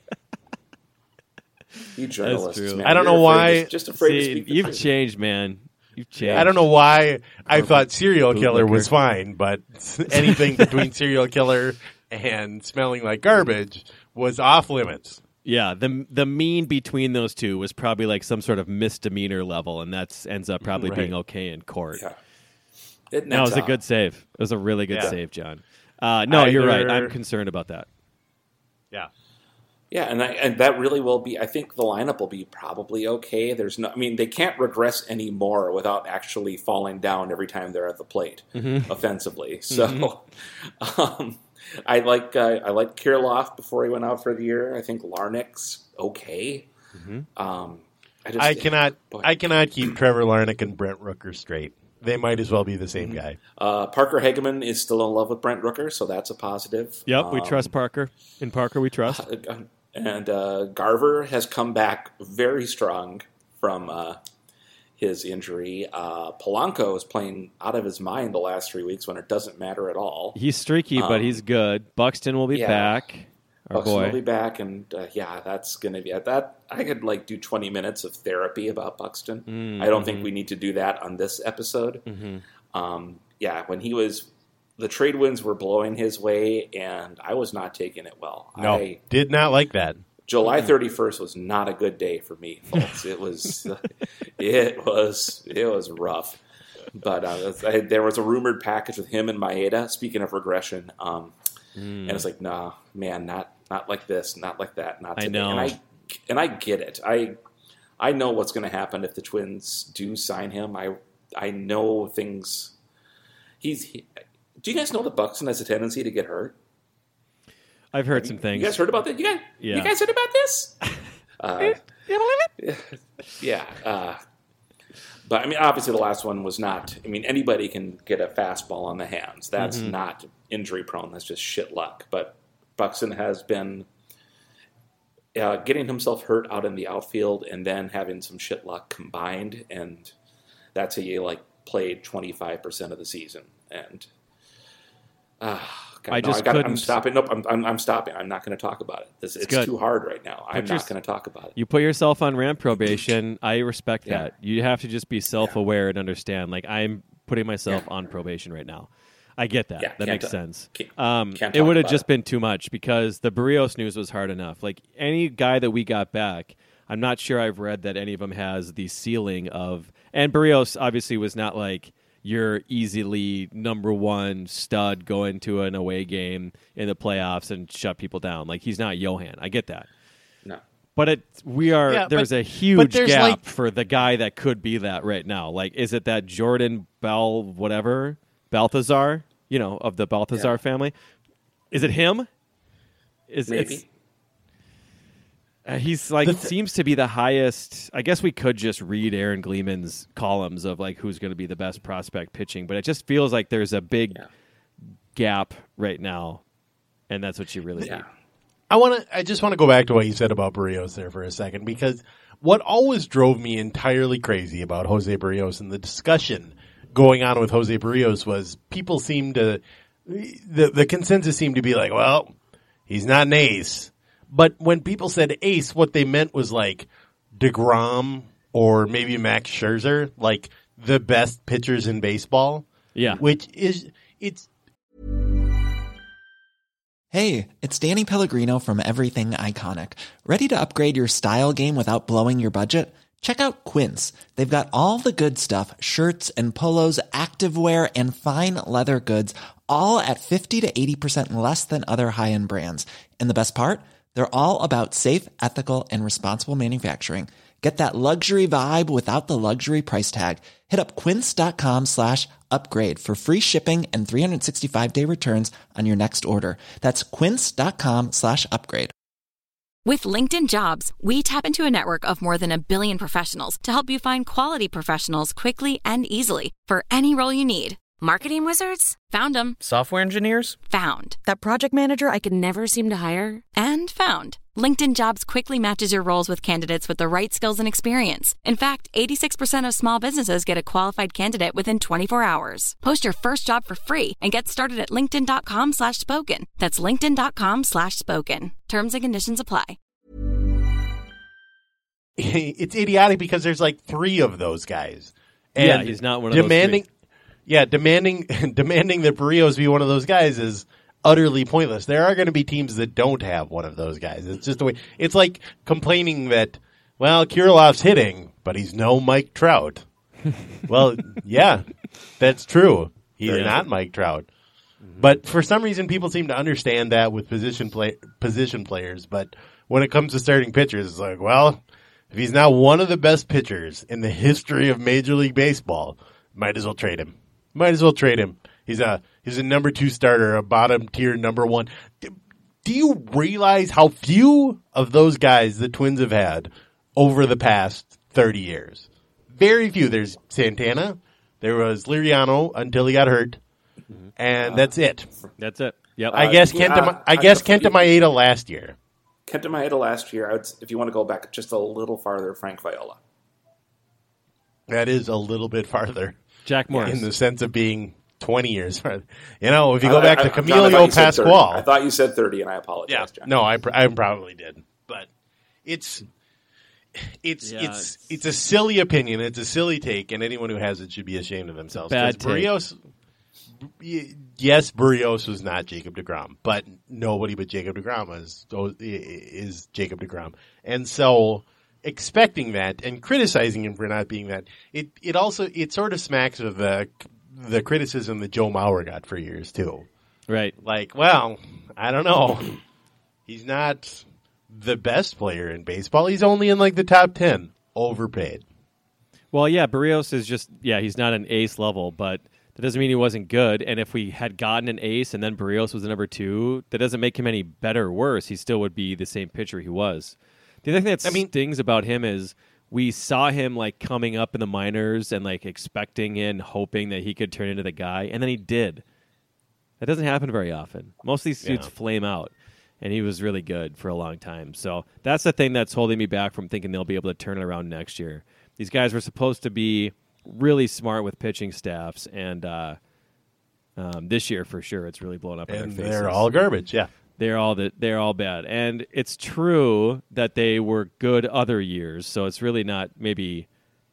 You journalists, true. man. I don't You're know why- Just afraid to See, speak the you've truth. changed, man. You've changed. I don't know why I thought serial killer Bootlicker. was fine, but anything between serial killer and smelling like garbage was off limits. Yeah, the mean between those two was probably like some sort of misdemeanor level, and that ends up probably being okay in court. Yeah. No, it was a good save. It was a really good save, John. You're right. I'm concerned about that. Yeah. Yeah, and that really will be. I think the lineup will be probably okay. They can't regress anymore without actually falling down every time they're at the plate offensively. So, I like Kirilloff before he went out for the year. I think Larnach's okay. I cannot keep Trevor Larnach and Brent Rooker straight. They might as well be the same guy. Parker Hageman is still in love with Brent Rooker, so that's a positive. Yep, we trust Parker. In Parker, we trust. And Garver has come back very strong from his injury. Polanco is playing out of his mind the last 3 weeks when it doesn't matter at all. He's streaky, but he's good. Buxton will be back. Our Buxton boy will be back, and that's going to be that. I could do 20 minutes of therapy about Buxton. I don't think we need to do that on this episode. When he was, the trade winds were blowing his way, and I was not taking it well. No, I did not like that. July 31st was not a good day for me, folks. It was it was rough. But there was a rumored package with him and Maeda. Speaking of regression, and it's like, nah, man, not like this, not like that, not today. I know. And I get it. I know what's going to happen if the Twins do sign him. I know things. Do you guys know that Buxton has a tendency to get hurt? I've heard some things. You guys heard about that? You guys heard about this? You believe it? Yeah. But, obviously the last one was not... anybody can get a fastball on the hands. That's not injury-prone. That's just shit luck. But Buxton has been getting himself hurt out in the outfield and then having some shit luck combined, and that's how you, played 25% of the season. And... I'm stopping. Nope, I'm stopping. I'm not going to talk about it. It's too hard right now. I'm not going to talk about it. You put yourself on ramp probation. I respect that. You have to just be self-aware and understand. I'm putting myself on probation right now. I get that. That makes sense. It would have just been too much because the Berrios news was hard enough. Any guy that we got back, I'm not sure I've read that any of them has the ceiling of. And Berrios obviously was not your easily number one stud going to an away game in the playoffs and shut people down. He's not Johan. I get that. No. But there's a huge gap for the guy that could be that right now. Is it that Jordan Balthazar, of the Balthazar family? Is it him? Maybe. He's seems to be the highest. I guess we could just read Aaron Gleeman's columns of who's going to be the best prospect pitching, but it just feels like there's a big gap right now, and that's what you really need. I just want to go back to what you said about Berrios there for a second, because what always drove me entirely crazy about Jose Berrios and the discussion going on with Jose Berrios was people seem to the consensus seemed to be well, he's not an ace. But when people said ace, what they meant was DeGrom or maybe Max Scherzer, the best pitchers in baseball. Yeah. Which is, it's... Hey, it's Danny Pellegrino from Everything Iconic. Ready to upgrade your style game without blowing your budget? Check out Quince. They've got all the good stuff, shirts and polos, activewear, and fine leather goods, all at 50 to 80% less than other high-end brands. And the best part? They're all about safe, ethical, and responsible manufacturing. Get that luxury vibe without the luxury price tag. Hit up quince.com/upgrade for free shipping and 365-day returns on your next order. That's quince.com/upgrade. With LinkedIn Jobs, we tap into a network of more than 1 billion professionals to help you find quality professionals quickly and easily for any role you need. Marketing wizards? Found them. Software engineers? Found. That project manager I could never seem to hire? And found. LinkedIn Jobs quickly matches your roles with candidates with the right skills and experience. In fact, 86% of small businesses get a qualified candidate within 24 hours. Post your first job for free and get started at linkedin.com/spoken. That's linkedin.com/spoken. Terms and conditions apply. It's idiotic because there's like 3 of those guys. And Yeah, he's not one of those 3. Yeah, demanding that Barrios be one of those guys is utterly pointless. There are going to be teams that don't have one of those guys. It's just the way. It's like complaining that, well, Kirilov's hitting, but he's no Mike Trout. Well, yeah, that's true. He's not Mike Trout. But for some reason, people seem to understand that with position players. But when it comes to starting pitchers, it's like, well, if he's not one of the best pitchers in the history of Major League Baseball, might as well trade him. He's a number 2 starter, a bottom tier number 1. Do you realize how few of those guys the Twins have had over the past 30 years? Very few. There's Santana. There was Liriano until he got hurt. And that's it. That's it. Yep. I guess Kenta Maeda last year. Kenta Maeda last year, if you want to go back just a little farther, Frank Viola. That is a little bit farther. Jack Morris. In the sense of being 20 years farther. You know, if you go back to Camilo Pascual. I thought you said 30, and I apologize, John. No, I probably did. But it's a silly opinion. It's a silly take, and anyone who has it should be ashamed of themselves. Bad take. Barrios was not Jacob deGrom, but nobody but Jacob deGrom is Jacob deGrom. And so expecting that and criticizing him for not being that, it sort of smacks of the criticism that Joe Mauer got for years too. Right. Like, well, I don't know. He's not the best player in baseball. He's only in like the top 10. Overpaid. Well, yeah, Barrios is just, he's not an ace level, but that doesn't mean he wasn't good. And if we had gotten an ace and then Barrios was the number 2, that doesn't make him any better or worse. He still would be the same pitcher he was. The other thing that stings about him is we saw him like coming up in the minors and like expecting and hoping that he could turn into the guy, and then he did. That doesn't happen very often. Most of these suits flame out, and he was really good for a long time. So that's the thing that's holding me back from thinking they'll be able to turn it around next year. These guys were supposed to be really smart with pitching staffs, and this year for sure it's really blown up in their faces. They're all garbage, yeah. They're all bad. And it's true that they were good other years, so it's really not maybe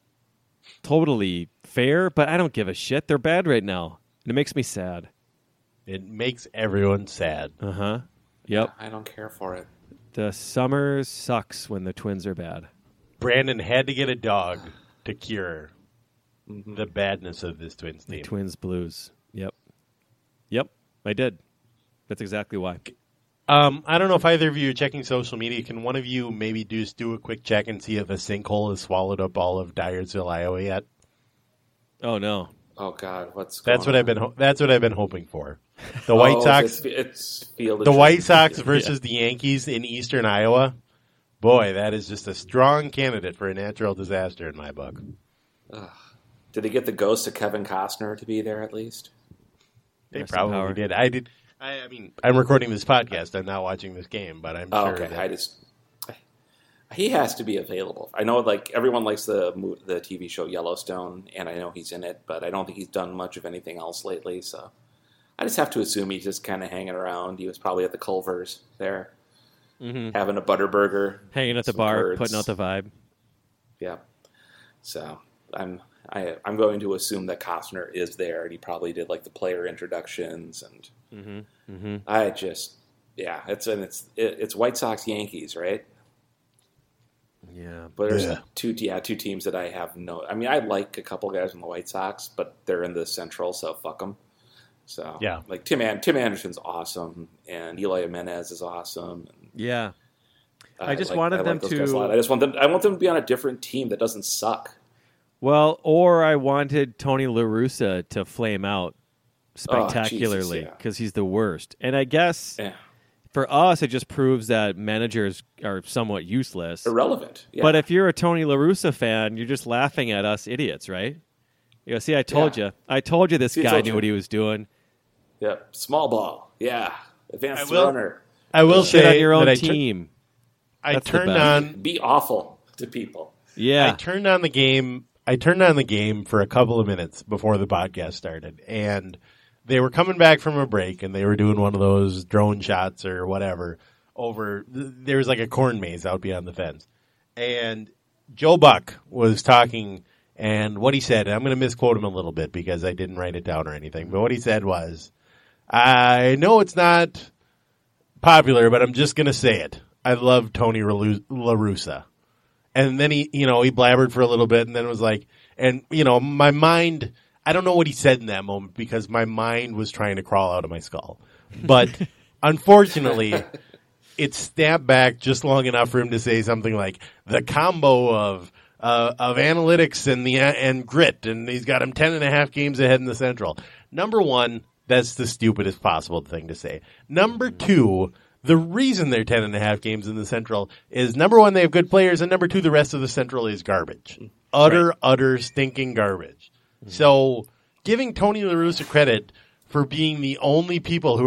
totally fair, but I don't give a shit. They're bad right now. And it makes me sad. It makes everyone sad. Uh-huh. Yep. I don't care for it. The summer sucks when the Twins are bad. Brandon had to get a dog to cure the badness of this Twins team. The Twins blues. Yep, I did. That's exactly why. I don't know if either of you are checking social media. Can one of you maybe just do a quick check and see if a sinkhole has swallowed up all of Dyersville, Iowa yet? Oh no! Oh God, That's what I've been hoping for. The White Sox. It's field. The White Sox versus the Yankees in Eastern Iowa. Boy, that is just a strong candidate for a natural disaster in my book. Did they get the ghost of Kevin Costner to be there at least? They probably did. I did. I mean, I'm recording this podcast. I'm not watching this game, but I'm sure. Okay, he has to be available. I know, like everyone likes the TV show Yellowstone, and I know he's in it, but I don't think he's done much of anything else lately. So I just have to assume he's just kind of hanging around. He was probably at the Culver's there, having a Butterburger, hanging at the bar, putting out the vibe. Yeah. So I'm going to assume that Costner is there, and he probably did like the player introductions, and Yeah, it's White Sox Yankees, right? Yeah, but there's two teams that I have no. I mean, I like a couple guys on the White Sox, but they're in the Central, so fuck them. So yeah, like Tim Anderson's awesome, and Eloy Jimenez is awesome. Yeah, I just wanted them to. I want them to be on a different team that doesn't suck. Well, or I wanted Tony La Russa to flame out spectacularly because he's the worst. And I guess for us, it just proves that managers are somewhat useless, irrelevant. Yeah. But if you're a Tony La Russa fan, you're just laughing at us idiots, right? You go, see, I told you. I told you this guy knew what he was doing. Yeah, small ball. Yeah, advanced runner. I will shit say on your own that team. I turned on. Be awful to people. Yeah, I turned on the game. I turned on the game for a couple of minutes before the podcast started, and they were coming back from a break, and they were doing one of those drone shots or whatever over. There was like a corn maze out beyond the fence, and Joe Buck was talking, and what he said, and I'm going to misquote him a little bit because I didn't write it down or anything, but what he said was, "I know it's not popular, but I'm just going to say it. I love Tony La Russa." And then he blabbered for a little bit and then was like, and, my mind, I don't know what he said in that moment because my mind was trying to crawl out of my skull. But unfortunately, it snapped back just long enough for him to say something like the combo of analytics and grit, and he's got him 10.5 games ahead in the Central. Number one, that's the stupidest possible thing to say. Number two, the reason they're 10.5 games in the Central is, number one, they have good players, and number two, the rest of the Central is garbage. Utter stinking garbage. So giving Tony La Russa credit for being the only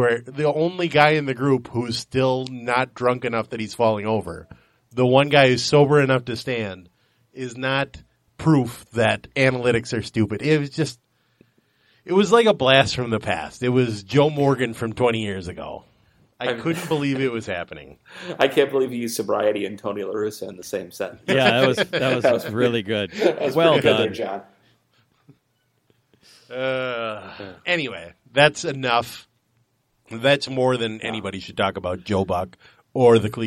guy in the group who's still not drunk enough that he's falling over, the one guy who's sober enough to stand, is not proof that analytics are stupid. It was like a blast from the past. It was Joe Morgan from 20 years ago. I couldn't believe it was happening. I can't believe you used sobriety and Tony La Russa in the same sentence. Yeah, that was really good. Well done, John. Anyway, that's enough. That's more than anybody should talk about Joe Buck or the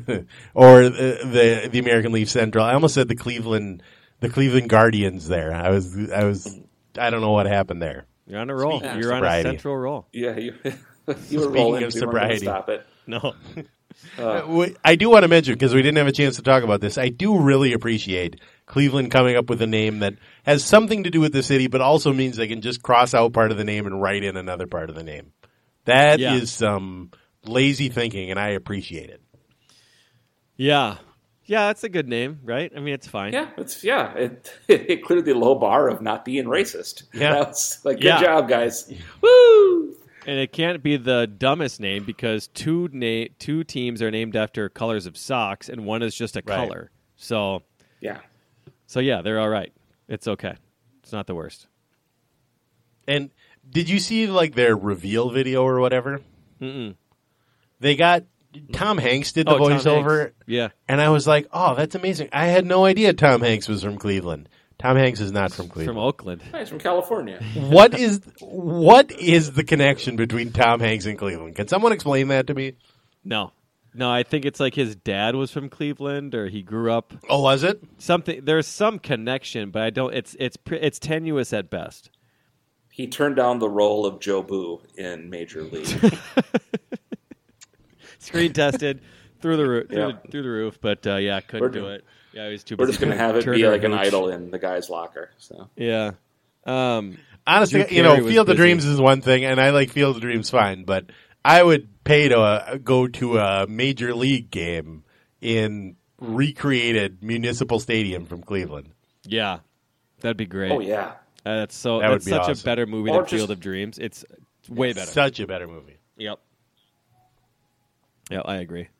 American League Central. I almost said the Cleveland Guardians there. I don't know what happened there. You're on a roll. You're on a Central roll. Yeah, you were rolling. Of sobriety. Stop it. No. I do want to mention, because we didn't have a chance to talk about this, I do really appreciate Cleveland coming up with a name that has something to do with the city, but also means they can just cross out part of the name and write in another part of the name. That is some lazy thinking, and I appreciate it. Yeah. Yeah, that's a good name, right? I mean, it's fine. Yeah, it cleared the low bar of not being racist. Yeah. That's like, good job, guys. Woo! And it can't be the dumbest name because two teams are named after colors of socks, and one is just a color. So yeah, they're all right. It's okay. It's not the worst. And did you see their reveal video or whatever? Mm-mm. They got Tom Hanks did the voiceover. Yeah, and I was like, oh, that's amazing. I had no idea Tom Hanks was from Cleveland. Tom Hanks is not from Cleveland. From Oakland. He's from California. What is the connection between Tom Hanks and Cleveland? Can someone explain that to me? No, I think it's like his dad was from Cleveland, or he grew up. Oh, was it? Something. There's some connection, but I don't. It's tenuous at best. He turned down the role of Joe Boo in Major League. Screen tested through the roof, but couldn't do it. Yeah, he was too busy. We're just going to have it be like an idol in the guy's locker. So yeah. Honestly, Field of Dreams is one thing, and I like Field of Dreams fine, but I would pay to go to a Major League game in recreated Municipal Stadium from Cleveland. Yeah, that'd be great. Oh yeah, that's such awesome. a better movie than Field of Dreams. It's way better. Such a better movie. Yep. Yeah, I agree.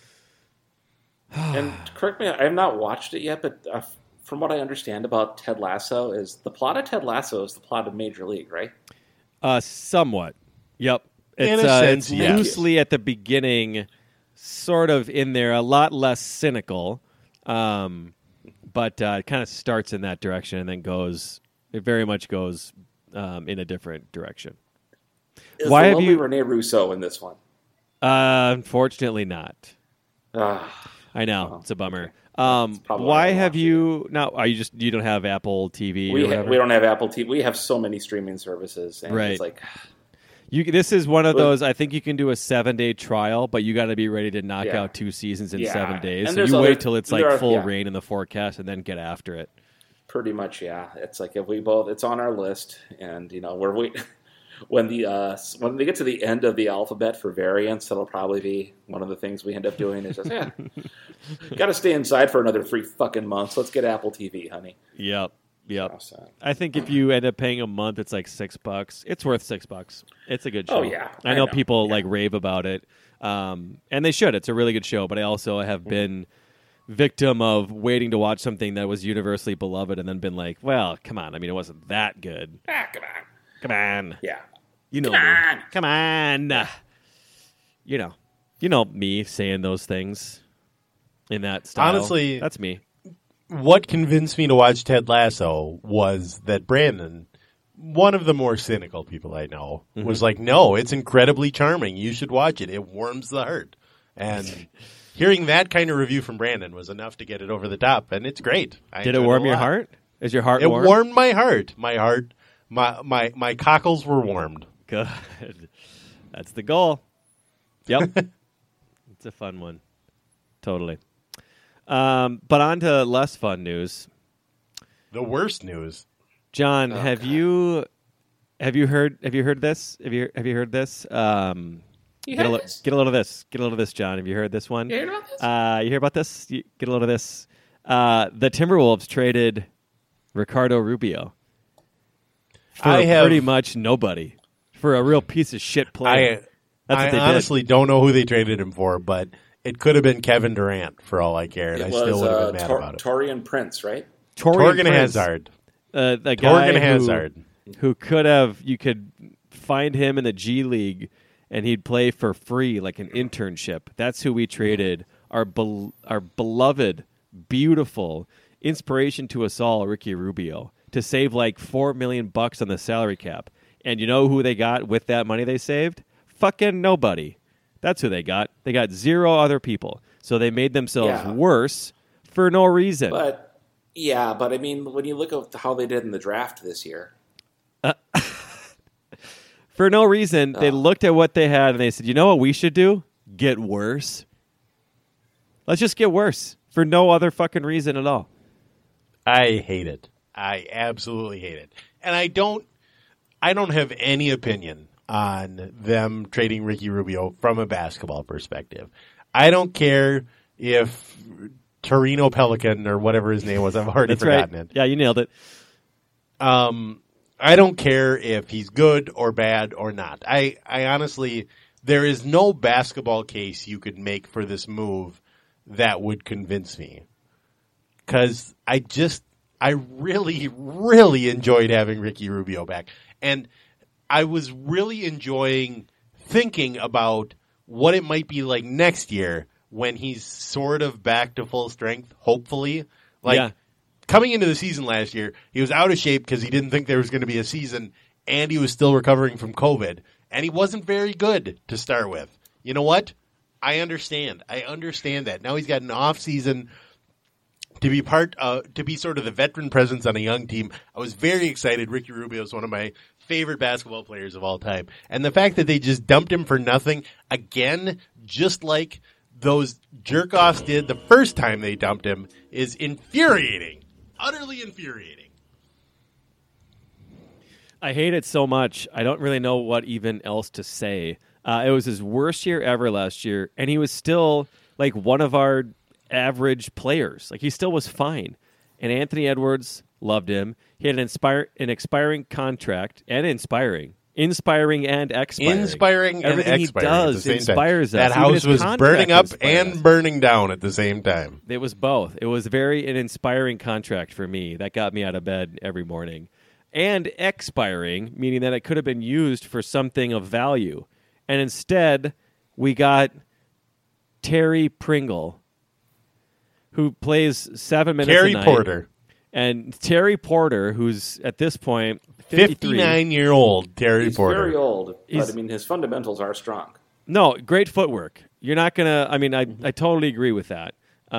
And correct me, I have not watched it yet, but from what I understand about Ted Lasso, is the plot of Ted Lasso is the plot of Major League, right? Somewhat. Yep. In a sense, it's loosely at the beginning, sort of in there, a lot less cynical, but it kind of starts in that direction and then it very much goes in a different direction. Is Renee Russo in this one? Unfortunately not. Ah, I know. well, It's a bummer. okay. That's probably why Why I have watch you now? Are you just you don't have Apple TV? we or whatever? we don't have Apple TV. We have so many streaming services, and Right. it's like This is one of Well- those. I think you can do a 7-day trial, but you got to be ready to knock Yeah. out 2 seasons in Yeah. 7 days. And So there's you other- wait till it's like there are- full yeah. rain in the forecast and then get after it. pretty much, yeah. It's like if we both, it's on our list, and we're waiting. When they get to the end of the alphabet for variants, that'll probably be one of the things we end up doing. Is just got to stay inside for another 3 fucking months. Let's get Apple TV, honey. Yep. So, I think if you end up paying a month, it's like $6. It's worth $6. It's a good show. Oh, yeah. I know people like rave about it, and they should. It's a really good show. But I also have been victim of waiting to watch something that was universally beloved, and then been like, "Well, come on. I mean, it wasn't that good. come on. Come on. Yeah. You know Come me. on. Come on. You know me saying those things in that style. Honestly, that's me. What convinced me to watch Ted Lasso was that Brandon, one of the more cynical people I know, was like, no, it's incredibly charming. You should watch it. It warms the heart. And hearing that kind of review from Brandon was enough to get it over the top, and it's great. I Did it enjoyed warm a your lot. heart? Is your heart It warm? warmed my heart. My cockles were warmed. Good. That's the goal. Yep. It's a fun one. Totally. But on to less fun news. The worst news. John, have you heard this? Have you heard this? Get a load of this. Get a load of this, John. Have you heard this one? You heard about this? You hear about this? Get a load of this. The Timberwolves traded Ricardo Rubio for pretty much nobody, for a real piece of shit player. That's what they I honestly don't know who they traded him for, but it could have been Kevin Durant for all I care, and I still would have been mad about it. Torian Prince, right? Torgan Hazard. The guy Torgan Hazard. who could have, you could find him in the G League and he'd play for free like an internship. That's who we traded. Our beloved, beautiful, inspiration to us all, Ricky Rubio, to save like $4 million on the salary cap. And you know who they got with that money they saved? Fucking nobody. That's who they got. They got 0 other people. So they made themselves worse for no reason. But I mean, when you look at how they did in the draft this year. For no reason, they looked at what they had and they said, you know what we should do? Get worse. Let's just get worse for no other fucking reason at all. I hate it. I absolutely hate it. And I don't have any opinion on them trading Ricky Rubio from a basketball perspective. I don't care if Torino Pelican or whatever his name was, I've already forgotten it. Yeah, you nailed it. I don't care if he's good or bad or not. I honestly, there is no basketball case you could make for this move that would convince me. Because I really, really enjoyed having Ricky Rubio back. And I was really enjoying thinking about what it might be like next year when he's sort of back to full strength, hopefully. Coming into the season last year, he was out of shape because he didn't think there was going to be a season, and he was still recovering from COVID. And he wasn't very good to start with. You know what? I understand. I understand that. Now he's got an off season to be sort of the veteran presence on a young team. I was very excited. Ricky Rubio is one of my favorite basketball players of all time. And the fact that they just dumped him for nothing, again, just like those jerk-offs did the first time they dumped him, is infuriating. Utterly infuriating. I hate it so much. I don't really know what even else to say. It was his worst year ever last year, and he was still like one of our average players. Like he still was fine. And Anthony Edwards loved him. He had an expiring contract, and inspiring and expiring. Everything he does inspires us. That house was burning up and burning down at the same time. It was both. It was an inspiring contract for me. That got me out of bed every morning. And expiring, meaning that it could have been used for something of value. And instead, we got Terry Pringle, who plays 7 minutes a night. Terry Porter. And Terry Porter, who's at this point 59-year-old Terry He's Porter. very old, but I mean, his fundamentals are strong. No, great footwork. You're not gonna. I mean, I totally agree with that.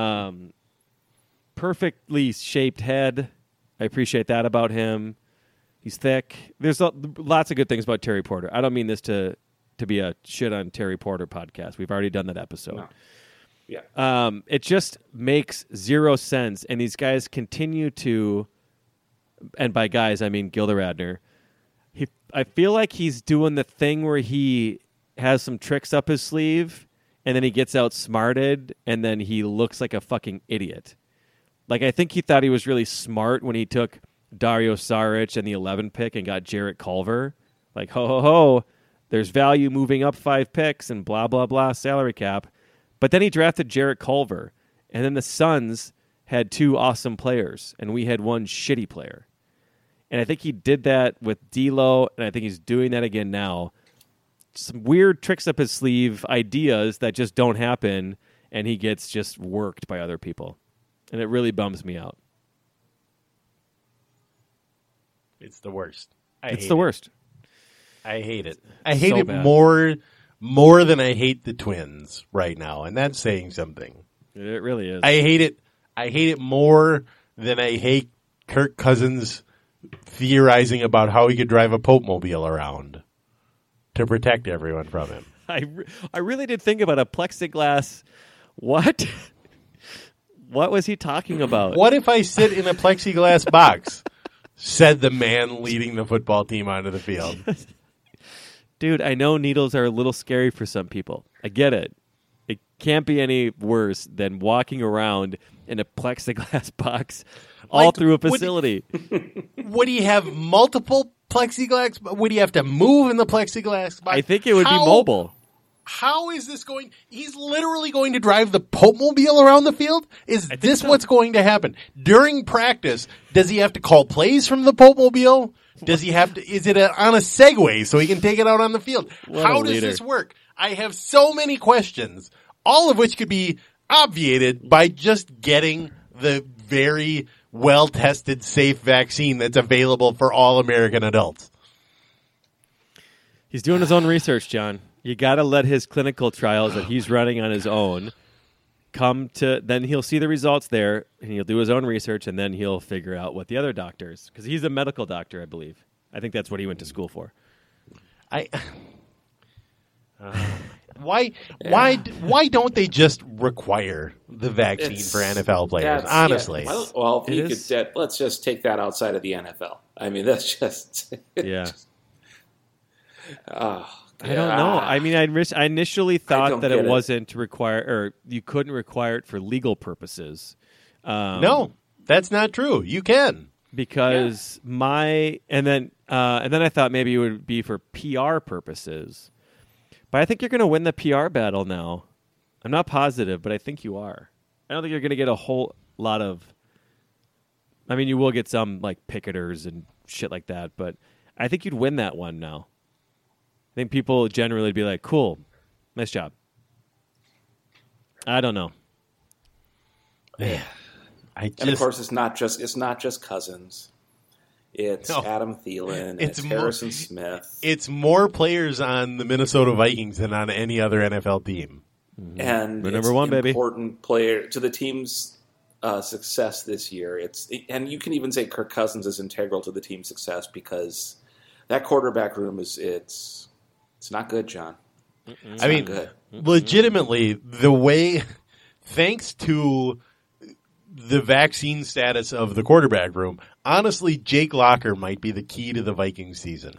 Perfectly shaped head. I appreciate that about him. He's thick. There's lots of good things about Terry Porter. I don't mean this to be a shit on Terry Porter podcast. We've already done that episode. No. Yeah. It just makes zero sense, and these guys continue to. And by guys, I mean Gilda Radner. I feel like he's doing the thing where he has some tricks up his sleeve, and then he gets outsmarted, and then he looks like a fucking idiot. Like, I think he thought he was really smart when he took Dario Saric and the 11 pick and got Jarrett Culver. Like, ho, ho, ho, there's value moving up 5 picks and blah, blah, blah, salary cap. But then he drafted Jarrett Culver, and then the Suns had 2 awesome players, and we had 1 shitty player. And I think he did that with D'Lo, and I think he's doing that again now. Some weird tricks up his sleeve, ideas that just don't happen, and he gets just worked by other people. And it really bums me out. It's the worst. It's the worst. I hate it. I hate it bad. more than I hate the Twins right now, and that's saying something. It really is. I hate it. I hate it more than I hate Kirk Cousins theorizing about how he could drive a Pope Mobile around to protect everyone from him. I really did think about a plexiglass. What? What was he talking about? What if I sit in a plexiglass box? Said the man leading the football team onto the field. Dude, I know needles are a little scary for some people. I get it. It can't be any worse than walking around in a plexiglass box all through a facility. Would he have multiple plexiglass? Would he have to move in the plexiglass box? I think it would be mobile. How is this going? He's literally going to drive the Pope Mobile around the field? Is this what's going to happen? During practice, does he have to call plays from the Pope Mobile? Does he have to, is it on a Segway so he can take it out on the field? How does this work? I have so many questions, all of which could be obviated by just getting the very well-tested, safe vaccine that's available for all American adults. He's doing his own research, John. You got to let his clinical trials that he's running on his own come to, then he'll see the results there, and he'll do his own research, and then he'll figure out what the other doctors, because he's a medical doctor, I believe. I think that's what he went to school for. Why don't they just require the vaccine for NFL players? Honestly, yeah. Well, let's just take that outside of the NFL. I mean, that's just I don't know. I mean, I initially thought that it wasn't required, or you couldn't require it for legal purposes. No, that's not true. You can, because and then I thought maybe it would be for PR purposes. But I think you're going to win the PR battle now. I'm not positive, but I think you are. I don't think you're going to get a whole lot of. I mean, you will get some like picketers and shit like that, but I think you'd win that one now. I think people generally would be like, cool, nice job. I don't know. Yeah. And of course, it's not just Cousins. It's Adam Thielen. It's Harrison Smith. It's more players on the Minnesota Vikings than on any other NFL team. Mm-hmm. And we're number one, baby. Important player to the team's success this year. And you can even say Kirk Cousins is integral to the team's success, because that quarterback room it's not good, John. It's not good. Legitimately, the way, thanks to the vaccine status of the quarterback room, honestly, Jake Locker might be the key to the Vikings season.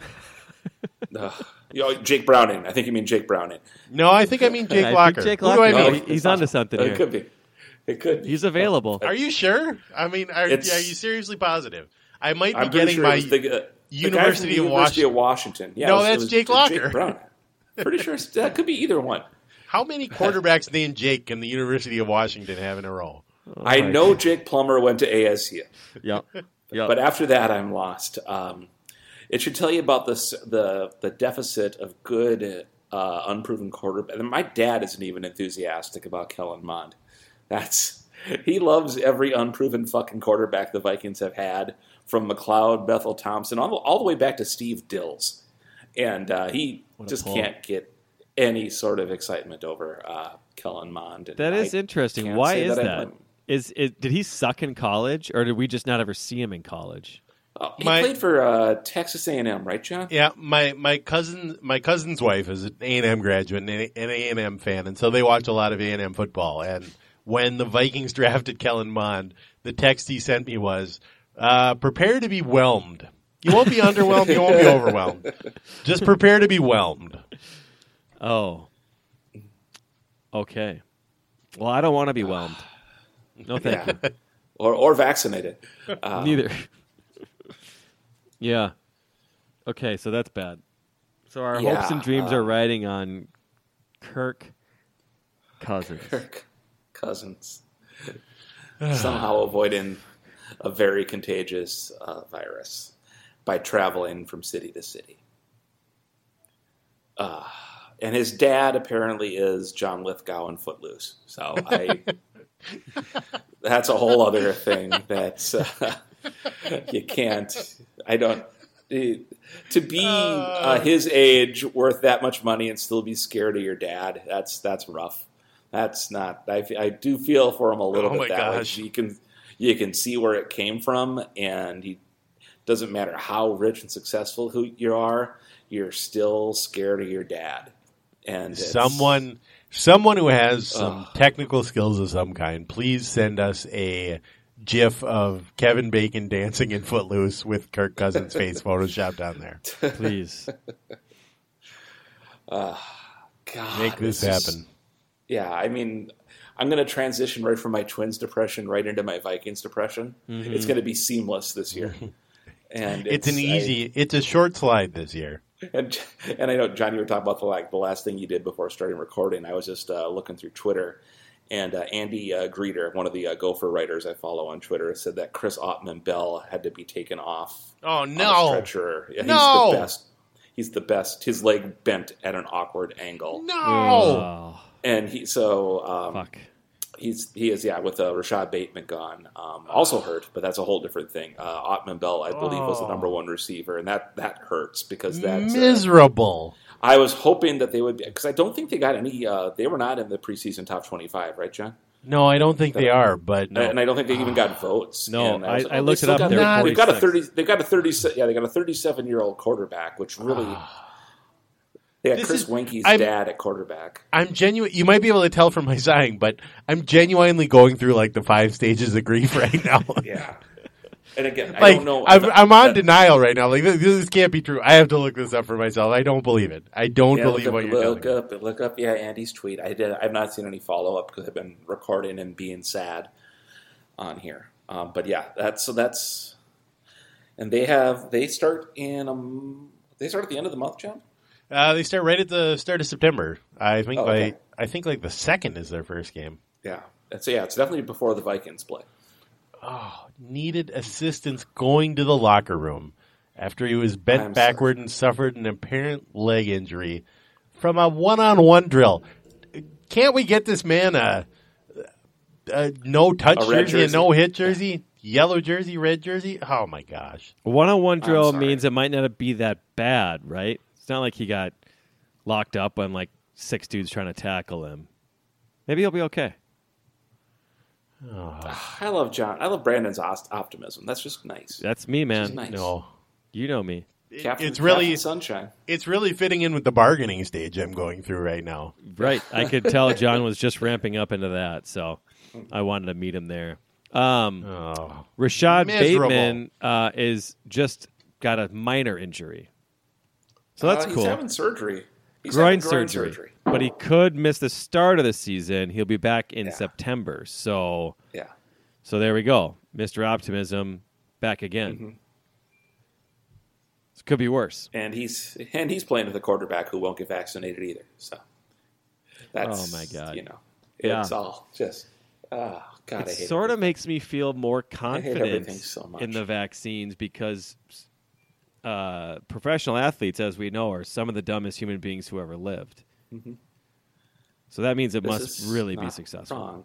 Jake Browning. I think you mean Jake Browning. No, I think I mean Jake Locker. Jake Locker. Who do I mean? He's onto something here. It could be. It could. He's available. Are you sure? I mean, are you seriously positive? I might be getting sure my University of Washington. Yeah, no, that's Jake Locker. Jake Browning. Pretty sure that could be either one. How many quarterbacks named Jake can the University of Washington have in a row? I know Jake Plummer went to ASU. Yep. But after that, I'm lost. It should tell you about the deficit of good, unproven quarterback. And my dad isn't even enthusiastic about Kellen Mond. He loves every unproven fucking quarterback the Vikings have had, from McLeod, Bethel Thompson, all the way back to Steve Dills. And he just can't get any sort of excitement over Kellen Mond. And That is interesting. can't Why say is I that? Did he suck in college, or did we just not ever see him in college? He played for Texas A&M, right, John? Yeah, my cousin's wife is an A&M graduate and an A&M fan, and so they watch a lot of A&M football. And when the Vikings drafted Kellen Mond, the text he sent me was, prepare to be whelmed. You won't be underwhelmed, you won't be overwhelmed. Just prepare to be whelmed. Oh. Okay. Well, I don't want to be whelmed. No, thank you. Or vaccinated. Neither. Yeah. Okay, so that's bad. So our hopes and dreams are riding on Kirk Cousins. Kirk Cousins. Somehow avoiding a very contagious virus by traveling from city to city. And his dad apparently is John Lithgow in Footloose. So that's a whole other thing that you can't. I don't. To be his age, worth that much money, and still be scared of your dad. That's rough. That's not. I do feel for him a little bit. That way. You can see where it came from, and he doesn't matter how rich and successful who you are. You're still scared of your dad. And someone who has some technical skills of some kind, please send us a GIF of Kevin Bacon dancing in Footloose with Kirk Cousins' face photoshopped on there. Please. God, make this happen. Yeah, I mean, I'm going to transition right from my Twins depression right into my Vikings depression. Mm-hmm. It's going to be seamless this year. And it's a short slide this year. And I know, John, you were talking about the last thing you did before starting recording. I was just looking through Twitter, and Andy Greeter, one of the Gopher writers I follow on Twitter, said that Chris Ottman-Bell had to be taken off. Oh, no. On a stretcher. Yeah, no. He's the best. He's the best. His leg bent at an awkward angle. No. And fuck. He is with Rashad Bateman gone, also hurt, but that's a whole different thing. Ottman-Bell, I believe, was the number one receiver, and that hurts because that's miserable. I was hoping that they would be, because I don't think they got any. They were not in the preseason top 25, right, John? No, I don't think they are, but no. And I don't think they even got votes. No, and I looked it up. They've got a 37-year-old quarterback, which really. Yeah, Chris Wenke's dad at quarterback. I'm genuine. You might be able to tell from my sighing, but I'm genuinely going through the 5 stages of grief right now. Yeah. And again, I don't know. I'm on denial right now. This can't be true. I have to look this up for myself. I don't believe it. I don't believe what you're telling me. Look up, Andy's tweet. I've not seen any follow up because I've been recording and being sad on here. But yeah, that's, and they start at the end of the month, John. They start right at the start of September. I think the 2nd is their first game. Yeah. It's definitely before the Vikings play. Oh, needed assistance going to the locker room after he was bent backward and suffered an apparent leg injury from a one-on-one drill. Can't we get this man a no-touch jersey, a no-hit jersey, yellow jersey, red jersey? Oh, my gosh. One-on-one drill means it might not be that bad, right? It's not like he got locked up when 6 dudes trying to tackle him. Maybe he'll be okay. Oh. I love Brandon's optimism. That's just nice. That's me, man. Nice. No, you know me. It's really sunshine. It's really fitting in with the bargaining stage I'm going through right now. Right. I could tell John was just ramping up into that, so I wanted to meet him there. Rashad Bateman is just got a minor injury. So that's cool. He's having surgery. Groin surgery. But he could miss the start of the season. He'll be back in September. So So there we go. Mr. Optimism back again. Mm-hmm. This could be worse. And he's playing with a quarterback who won't get vaccinated either. So that's, oh my God. It's all just God, I hate it. It sort of makes me feel more confident so in the vaccines because professional athletes, as we know, are some of the dumbest human beings who ever lived. Mm-hmm. So that means it must really be successful.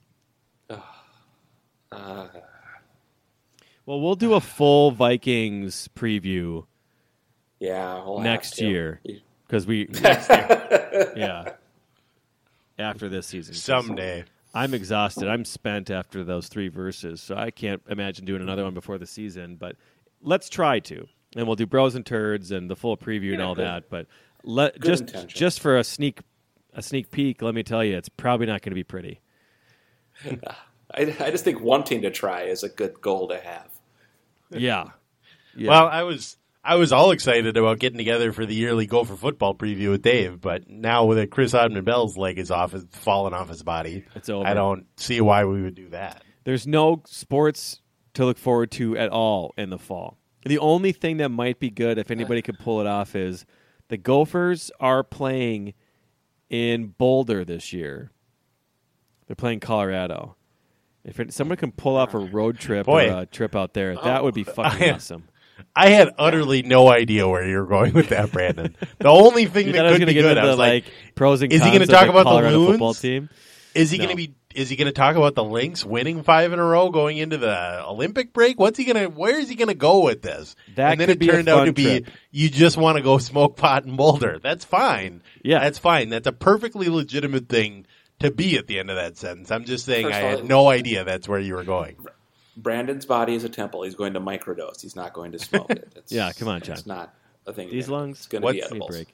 Wrong. Well, we'll do a full Vikings preview next year. because next year, yeah, after this season. Someday. I'm exhausted. I'm spent after those 3 verses, so I can't imagine doing another one before the season. But let's try to, and we'll do Bros and Turds and the full preview and all that. But just for a sneak peek, let me tell you, it's probably not going to be pretty. I just think wanting to try is a good goal to have. Yeah. Well, I was all excited about getting together for the yearly Gopher football preview with Dave, but now with Chris Odman-Bell's leg is falling off his body, it's over. I don't see why we would do that. There's no sports to look forward to at all in the fall. The only thing that might be good, if anybody could pull it off, is the Gophers are playing in Boulder this year. They're playing Colorado. If someone can pull off a road trip or a trip out there, that would be fucking awesome. I had utterly no idea where you were going with that, Brandon. The only thing that could be good, I was like, pros and is cons he going to talk about Colorado the Loons? football team? Is he going to talk about the Lynx winning 5 in a row going into the Olympic break? Where is he going to go with this? And then it turned out to be, you just want to go smoke pot in Boulder. That's fine. Yeah. That's fine. That's a perfectly legitimate thing to be at the end of that sentence. I'm just saying I had no idea that's where you were going. Brandon's body is a temple. He's going to microdose. He's not going to smoke it. Yeah, come on, John. It's not a thing. These lungs, it's going to be edibles. Break.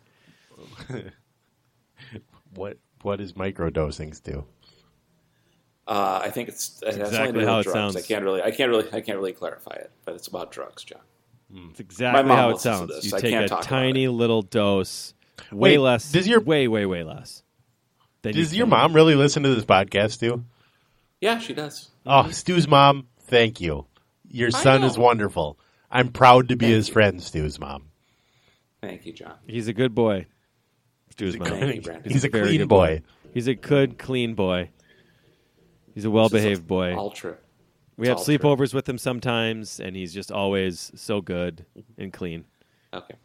What does microdosings do? I think it's exactly how it sounds. I can't really clarify it, but it's about drugs, John. It's exactly how it sounds. You take a tiny little dose, way less. Way less. Does your mom really listen to this podcast, Stu? Yeah, she does. Oh, Stu's mom, thank you. Your son is wonderful. I'm proud to be his friend, Stu's mom. Thank you, John. He's a good boy. Stu's mom. He's a clean boy. He's a good, clean boy. He's a well-behaved boy. All true. We have sleepovers with him sometimes, and he's just always so good and clean. Okay.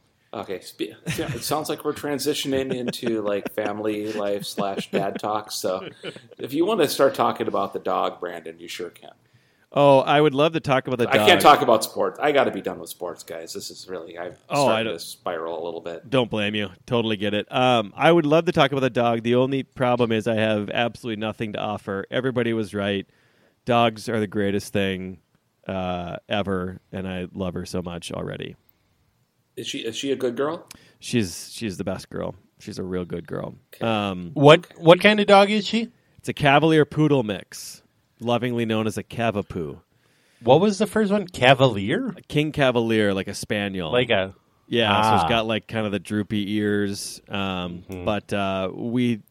It sounds like we're transitioning into like family life / dad talk. So if you want to start talking about the dog, Brandon, you sure can. Oh, I would love to talk about the dog. I can't talk about sports. I got to be done with sports, guys. This is really, I'm starting to spiral a little bit. Don't blame you. Totally get it. I would love to talk about the dog. The only problem is I have absolutely nothing to offer. Everybody was right. Dogs are the greatest thing ever, and I love her so much already. Is she a good girl? She's the best girl. She's a real good girl. Okay. What kind of dog is she? It's a Cavalier Poodle mix, lovingly known as a Cavapoo. What was the first one? Cavalier? A King Cavalier, like a spaniel. So it's got like kind of the droopy ears. But we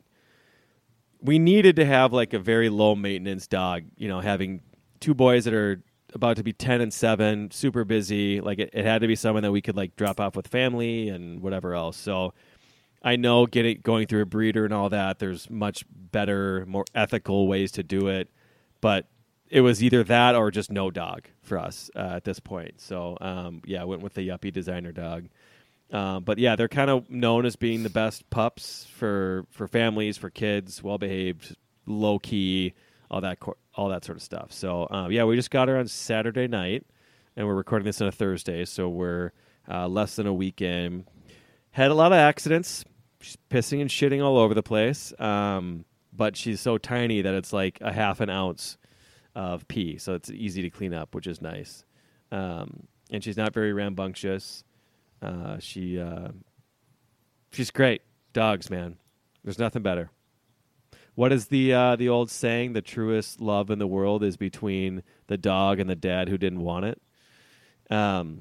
needed to have like a very low maintenance dog. You know, having 2 boys that are about to be 10 and 7, super busy. Like it had to be someone that we could like drop off with family and whatever else. So I know going through a breeder and all that, there's much better, more ethical ways to do it. But it was either that or just no dog for us at this point. So I went with the Yuppie designer dog. But yeah, they're kind of known as being the best pups for families, for kids, well behaved, low key, all that sort of stuff. So we just got her on Saturday night, and we're recording this on a Thursday, so we're less than a week in. Had a lot of accidents. She's pissing and shitting all over the place, but she's so tiny that it's like a half an ounce of pee, so it's easy to clean up, which is nice. And she's not very rambunctious. She's great. Dogs, man. There's nothing better. What is the old saying? The truest love in the world is between the dog and the dad who didn't want it. And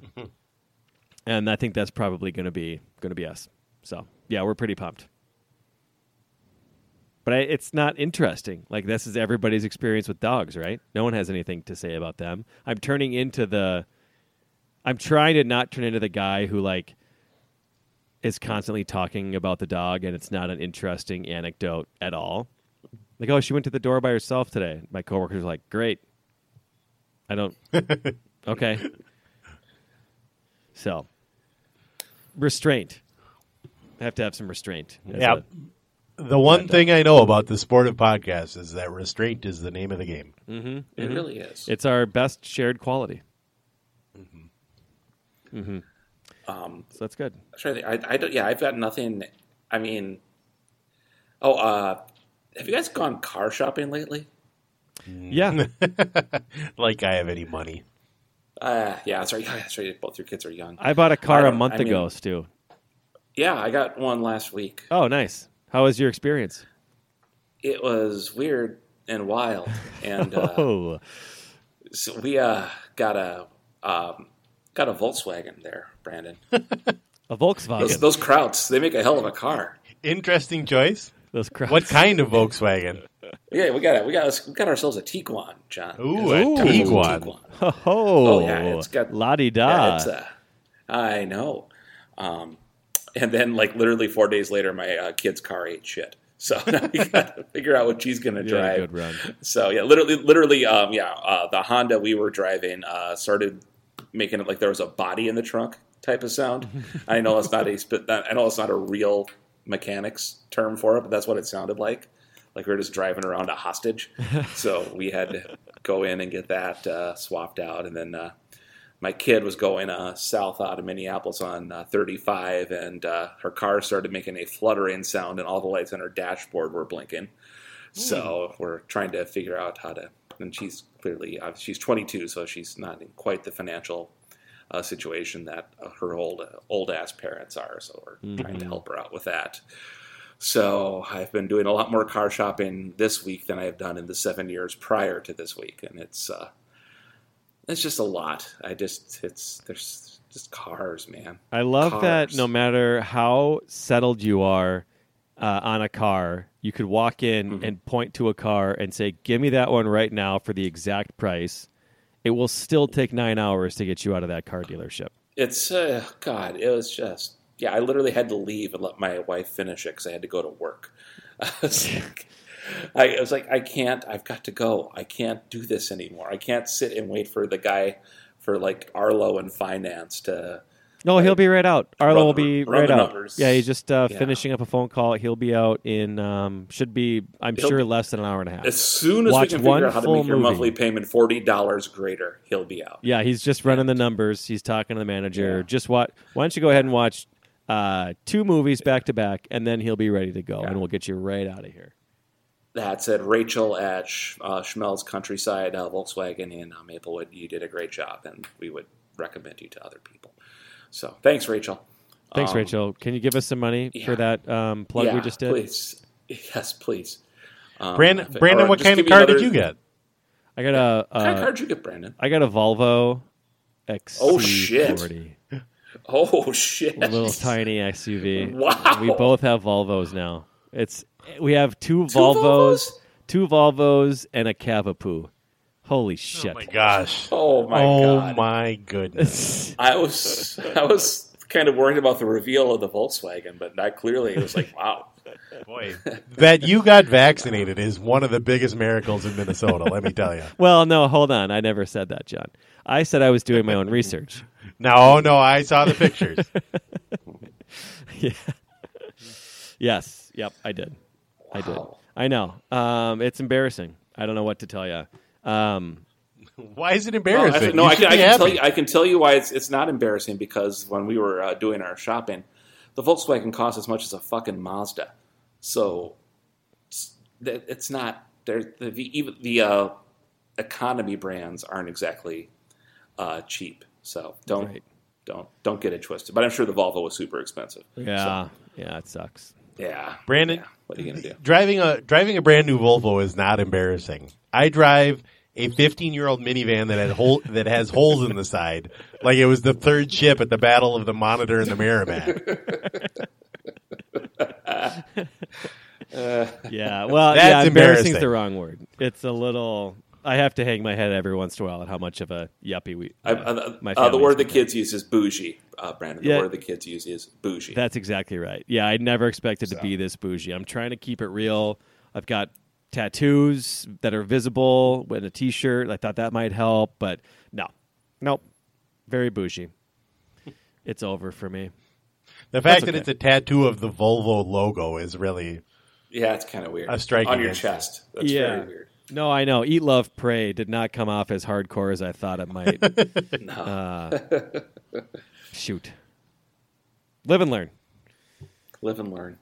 I think that's probably going to be us. So yeah, we're pretty pumped. But it's not interesting. Like this is everybody's experience with dogs, right? No one has anything to say about them. I'm trying to not turn into the guy who like is constantly talking about the dog, and it's not an interesting anecdote at all. Like, oh, she went to the door by herself today. My coworkers are like, great. I don't. Okay. So, restraint. I have to have some restraint. Yeah. The one thing I know about the sport of podcasts is that restraint is the name of the game. Mm-hmm. It really is. It's our best shared quality. So that's good. I'm trying to think. I don't. Yeah, I've got nothing. I mean, have you guys gone car shopping lately? Yeah. Like I have any money. Yeah, that's right. That's right. Both your kids are young. I bought a car a month ago, Stu. Yeah, I got one last week. Oh, nice. How was your experience? It was weird and wild, and Oh, so we got a Volkswagen there, Brandon. a Volkswagen. Those Krauts, they make a hell of a car. Interesting choice. Those crowds. What kind of Volkswagen? Yeah, we got ourselves a Tiguan, John. Ooh, a Tiguan. Oh, yeah, it's got la-di-da. I know. And then, like, literally 4 days later, my kid's car ate shit. So now you got to figure out what she's going to drive. Good run. So yeah, literally, the Honda we were driving started making it like there was a body in the trunk type of sound. I know it's not a real mechanics term for it, but that's what it sounded like. Like we were just driving around a hostage. So we had to go in and get that swapped out, and then my kid was going south out of Minneapolis on 35, and her car started making a fluttering sound, and all the lights on her dashboard were blinking. So we're trying to figure out how to. And she's clearly she's 22, so she's not in quite the financial situation that her old ass parents are. So we're trying to help her out with that. So I've been doing a lot more car shopping this week than I have done in the 7 years prior to this week, and it's just a lot. There's just cars, man. I love cars. that no matter how settled you are on a car, you could walk in and point to a car and say, give me that one right now for the exact price. It will still take 9 hours to get you out of that car dealership. It's, God, it was just, yeah, I literally had to leave and let my wife finish it because I had to go to work. I was like, I've got to go. I can't do this anymore. I can't sit and wait for the guy for like Arlo and finance to. No, he'll be right out. Arlo will be right out. Numbers. Yeah, he's just finishing up a phone call. He'll be out in, should be, I'm sure, less than an hour and a half. As soon as we can figure out how to make your monthly payment $40 greater, he'll be out. Yeah, he's just running the numbers. He's talking to the manager. Just why don't you go ahead and watch 2 movies back to back, and then he'll be ready to go, and we'll get you right out of here. That's it. Rachel at Schmelz Countryside Volkswagen in Maplewood. You did a great job, and we would recommend you to other people. So thanks, Rachel. Thanks, Rachel. Can you give us some money for that plug we just did? Please. Yes, please. Brandon, what kind of car did you get? I got what kind of car did you get, Brandon? I got a Volvo XC40. Oh, shit. A little tiny SUV. Wow. We both have Volvos now. We have two Volvos, and a Cavapoo. Holy shit. Oh, my gosh. Oh, my God. Oh, my goodness. I was kind of worried about the reveal of the Volkswagen, but that clearly it was like, wow. Boy, that you got vaccinated is one of the biggest miracles in Minnesota, let me tell you. Well, no, hold on. I never said that, John. I said I was doing my own research. No, I saw the pictures. Yeah. Yes. Yep, I did. Wow. I did. I know. It's embarrassing. I don't know what to tell you. Why is it embarrassing? I can tell you why it's not embarrassing, because when we were doing our shopping, the Volkswagen costs as much as a fucking Mazda. So it's not the economy brands aren't exactly cheap. So don't get it twisted. But I'm sure the Volvo was super expensive. Yeah, it sucks. Yeah, Brandon, yeah. What are you gonna do? Driving a brand new Volvo is not embarrassing. I drive a 15-year-old minivan that has holes in the side, like it was the third ship at the Battle of the Monitor and the Merrimack. Yeah, well, That's embarrassing is the wrong word. It's a little. I have to hang my head every once in a while at how much of a yuppie the word the kids use is bougie, Brandon. The word the kids use is bougie. That's exactly right. Yeah, I never expected to be this bougie. I'm trying to keep it real. I've got tattoos that are visible with a T-shirt. I thought that might help, but nope, very bougie. It's over for me. The fact that it's a tattoo of the Volvo logo is really it's kind of weird. A striking on your chest. That's very weird. No, I know. Eat, Love, Pray did not come off as hardcore as I thought it might. No. Shoot. Live and learn. Live and learn.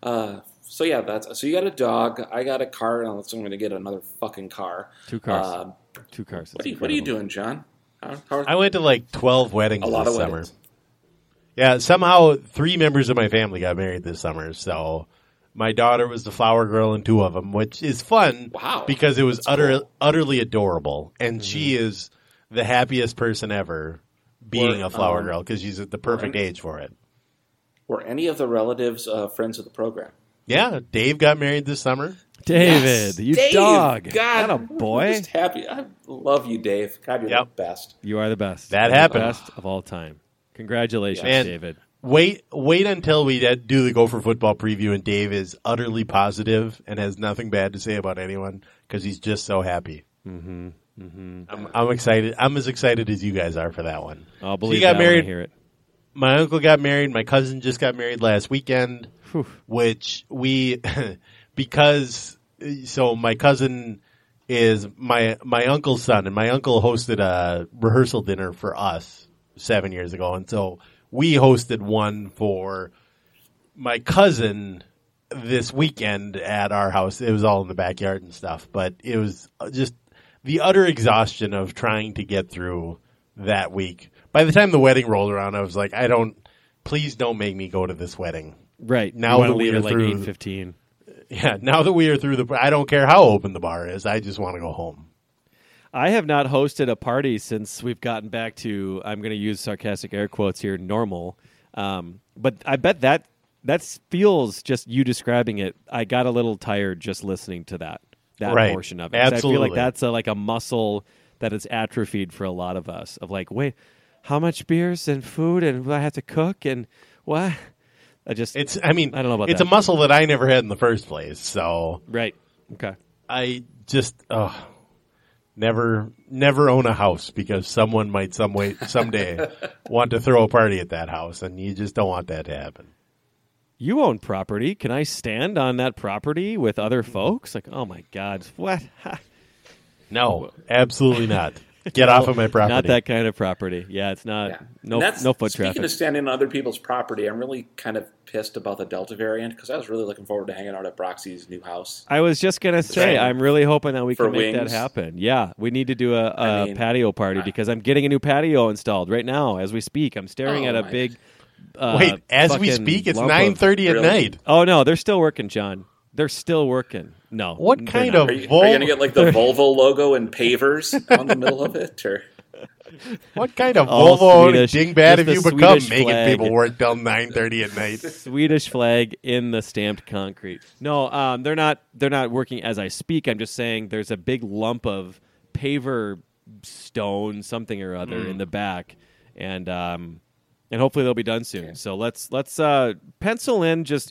So you got a dog. I got a car, and so I'm going to get another fucking car. 2 cars. 2 cars. What are you doing, John? I went to like 12 weddings A lot this of summer. weddings. Yeah, somehow 3 members of my family got married this summer. So my daughter was the flower girl in 2 of them, which is fun. Wow. Because it was That's cool. utterly adorable. And she is the happiest person ever being a flower girl because she's at the perfect age for it. Were any of the relatives friends of the program? Yeah, Dave got married this summer. David, Yes. you Dave, dog. God, Not a boy. I'm just happy. I love you, Dave. God, you're the best. You are the best. That You're happened. The best of all time. Congratulations, And David. Wait until we do the Gopher football preview and Dave is utterly positive and has nothing bad to say about anyone because he's just so happy. Mm-hmm. Mm-hmm. I'm excited. I'm as excited as you guys are for that one. I'll believe he got that when I married. hear it. My uncle got married. My cousin just got married last weekend, Whew. which we because so my cousin is my uncle's son, and my uncle hosted a rehearsal dinner for us 7 years ago, and so we hosted one for my cousin this weekend at our house. It was all in the backyard and stuff, but it was just the utter exhaustion of trying to get through that week. By the time the wedding rolled around, I was like, please don't make me go to this wedding. Right. Now you want that to we leave are at like through 8:15. Yeah, now that we are through I don't care how open the bar is. I just want to go home. I have not hosted a party since we've gotten back to, I'm going to use sarcastic air quotes here, normal. But I bet that feels, just you describing it, I got a little tired just listening to that Right. portion of it. 'Cause Absolutely. I feel like that's like a muscle that is atrophied for a lot of us of like, wait, how much beers and food and I have to cook and what? I don't know about it's that. a muscle that I never had in the first place. So Right. Okay. I just never own a house because someone might someday want to throw a party at that house, and you just don't want that to happen. You own property. Can I stand on that property with other folks? Like, oh my God, what? No, absolutely not. Get off of my property. Not that kind of property. Yeah, it's not. Yeah. No, And no foot speaking traffic. of standing on other people's property, I'm really kind of pissed about the Delta variant because I was really looking forward to hanging out at Broxy's new house. I was just gonna say, Right. I'm really hoping that we For can make that wings. happen. Yeah, we need to do a patio party because I'm getting a new patio installed right now as we speak. I'm staring at a my- big. Wait, as we fucking speak, it's lump of- 9:30 at Really? night. Oh no, they're still working, John. They're still working. No, What they're kind not. of Are you going to get like the Volvo logo and pavers on the middle of it, or? What kind of All Volvo Swedish, dingbad have just you the become Swedish making flag. people work till 9:30 at night? Swedish flag in the stamped concrete. No, they're not. They're not working as I speak. I'm just saying there's a big lump of paver stone, something or other, in the back, and hopefully they'll be done soon. So let's pencil in just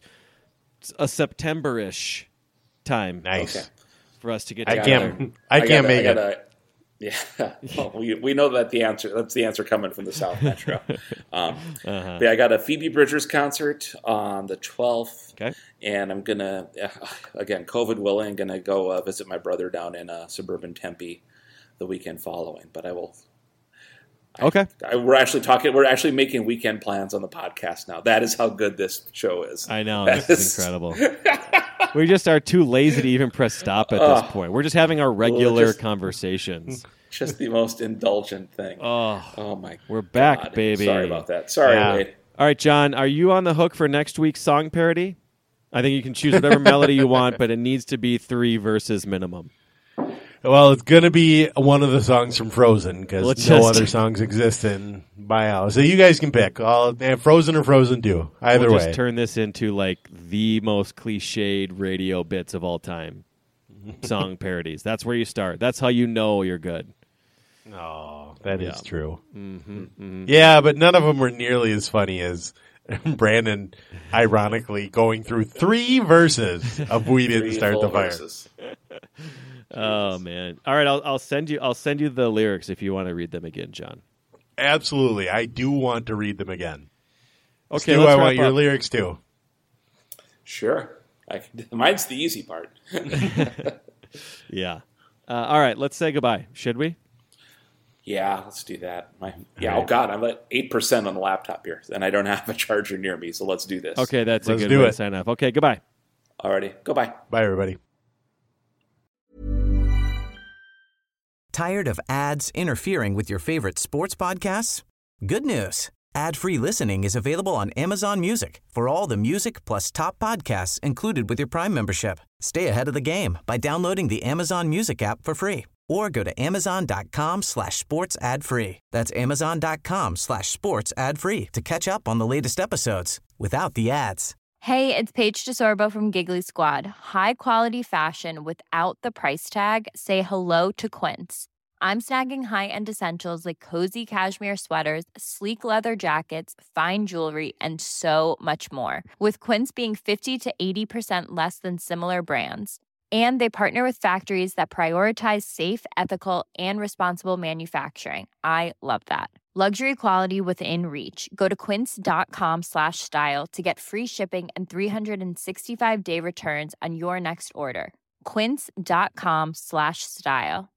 a September-ish time. Nice. Okay. For us to get I together. can't make it. Yeah, well, we know that that's the answer coming from the South Metro. But yeah, I got a Phoebe Bridgers concert on the 12th, Okay. and I'm gonna again, COVID willing, gonna go visit my brother down in suburban Tempe the weekend following. But I will. Okay. We're actually making weekend plans on the podcast now. That is how good this show is. I know. That This is incredible. We just are too lazy to even press stop at this point. We're just having our regular conversations. Just the most indulgent thing. Oh, my! we're back, God. baby. Sorry about that. Sorry, Yeah. Wade. All right, John, are you on the hook for next week's song parody? I think you can choose whatever melody you want, but it needs to be 3 verses minimum. Well, it's going to be one of the songs from Frozen because Let's no just- other songs exist in Bio. So you guys can pick. Frozen or Frozen 2. Either We'll way. just turn this into like the most cliched radio bits of all time. Song parodies. That's where you start. That's how you know you're good. Oh, that is Yeah. true. Yeah, but none of them were nearly as funny as Brandon, ironically, going through 3 verses of "We Didn't 3 Start the full Fire." verses. Oh man! All right, I'll send you the lyrics if you want to read them again, John. Absolutely, I do want to read them again. Okay, Stu, let's I wrap want your up. lyrics too. Sure. Mine's the easy part. Yeah. All right, let's say goodbye. Should we? Yeah, let's do that. Oh God, I'm at 8% on the laptop here, and I don't have a charger near me, so let's do this. Okay, that's Let's a good do way it. to sign off. Okay, goodbye. Alrighty, goodbye. Bye, everybody. Tired of ads interfering with your favorite sports podcasts? Good news. Ad-free listening is available on Amazon Music for all the music plus top podcasts included with your Prime membership. Stay ahead of the game by downloading the Amazon Music app for free or go to amazon.com/sports ad free. That's amazon.com/sports ad free to catch up on the latest episodes without the ads. Hey, it's Paige DeSorbo from Giggly Squad. High quality fashion without the price tag. Say hello to Quince. I'm snagging high-end essentials like cozy cashmere sweaters, sleek leather jackets, fine jewelry, and so much more. With Quince being 50 to 80% less than similar brands. And they partner with factories that prioritize safe, ethical, and responsible manufacturing. I love that. Luxury quality within reach. Go to quince.com/style to get free shipping and 365-day returns on your next order. Quince.com/style.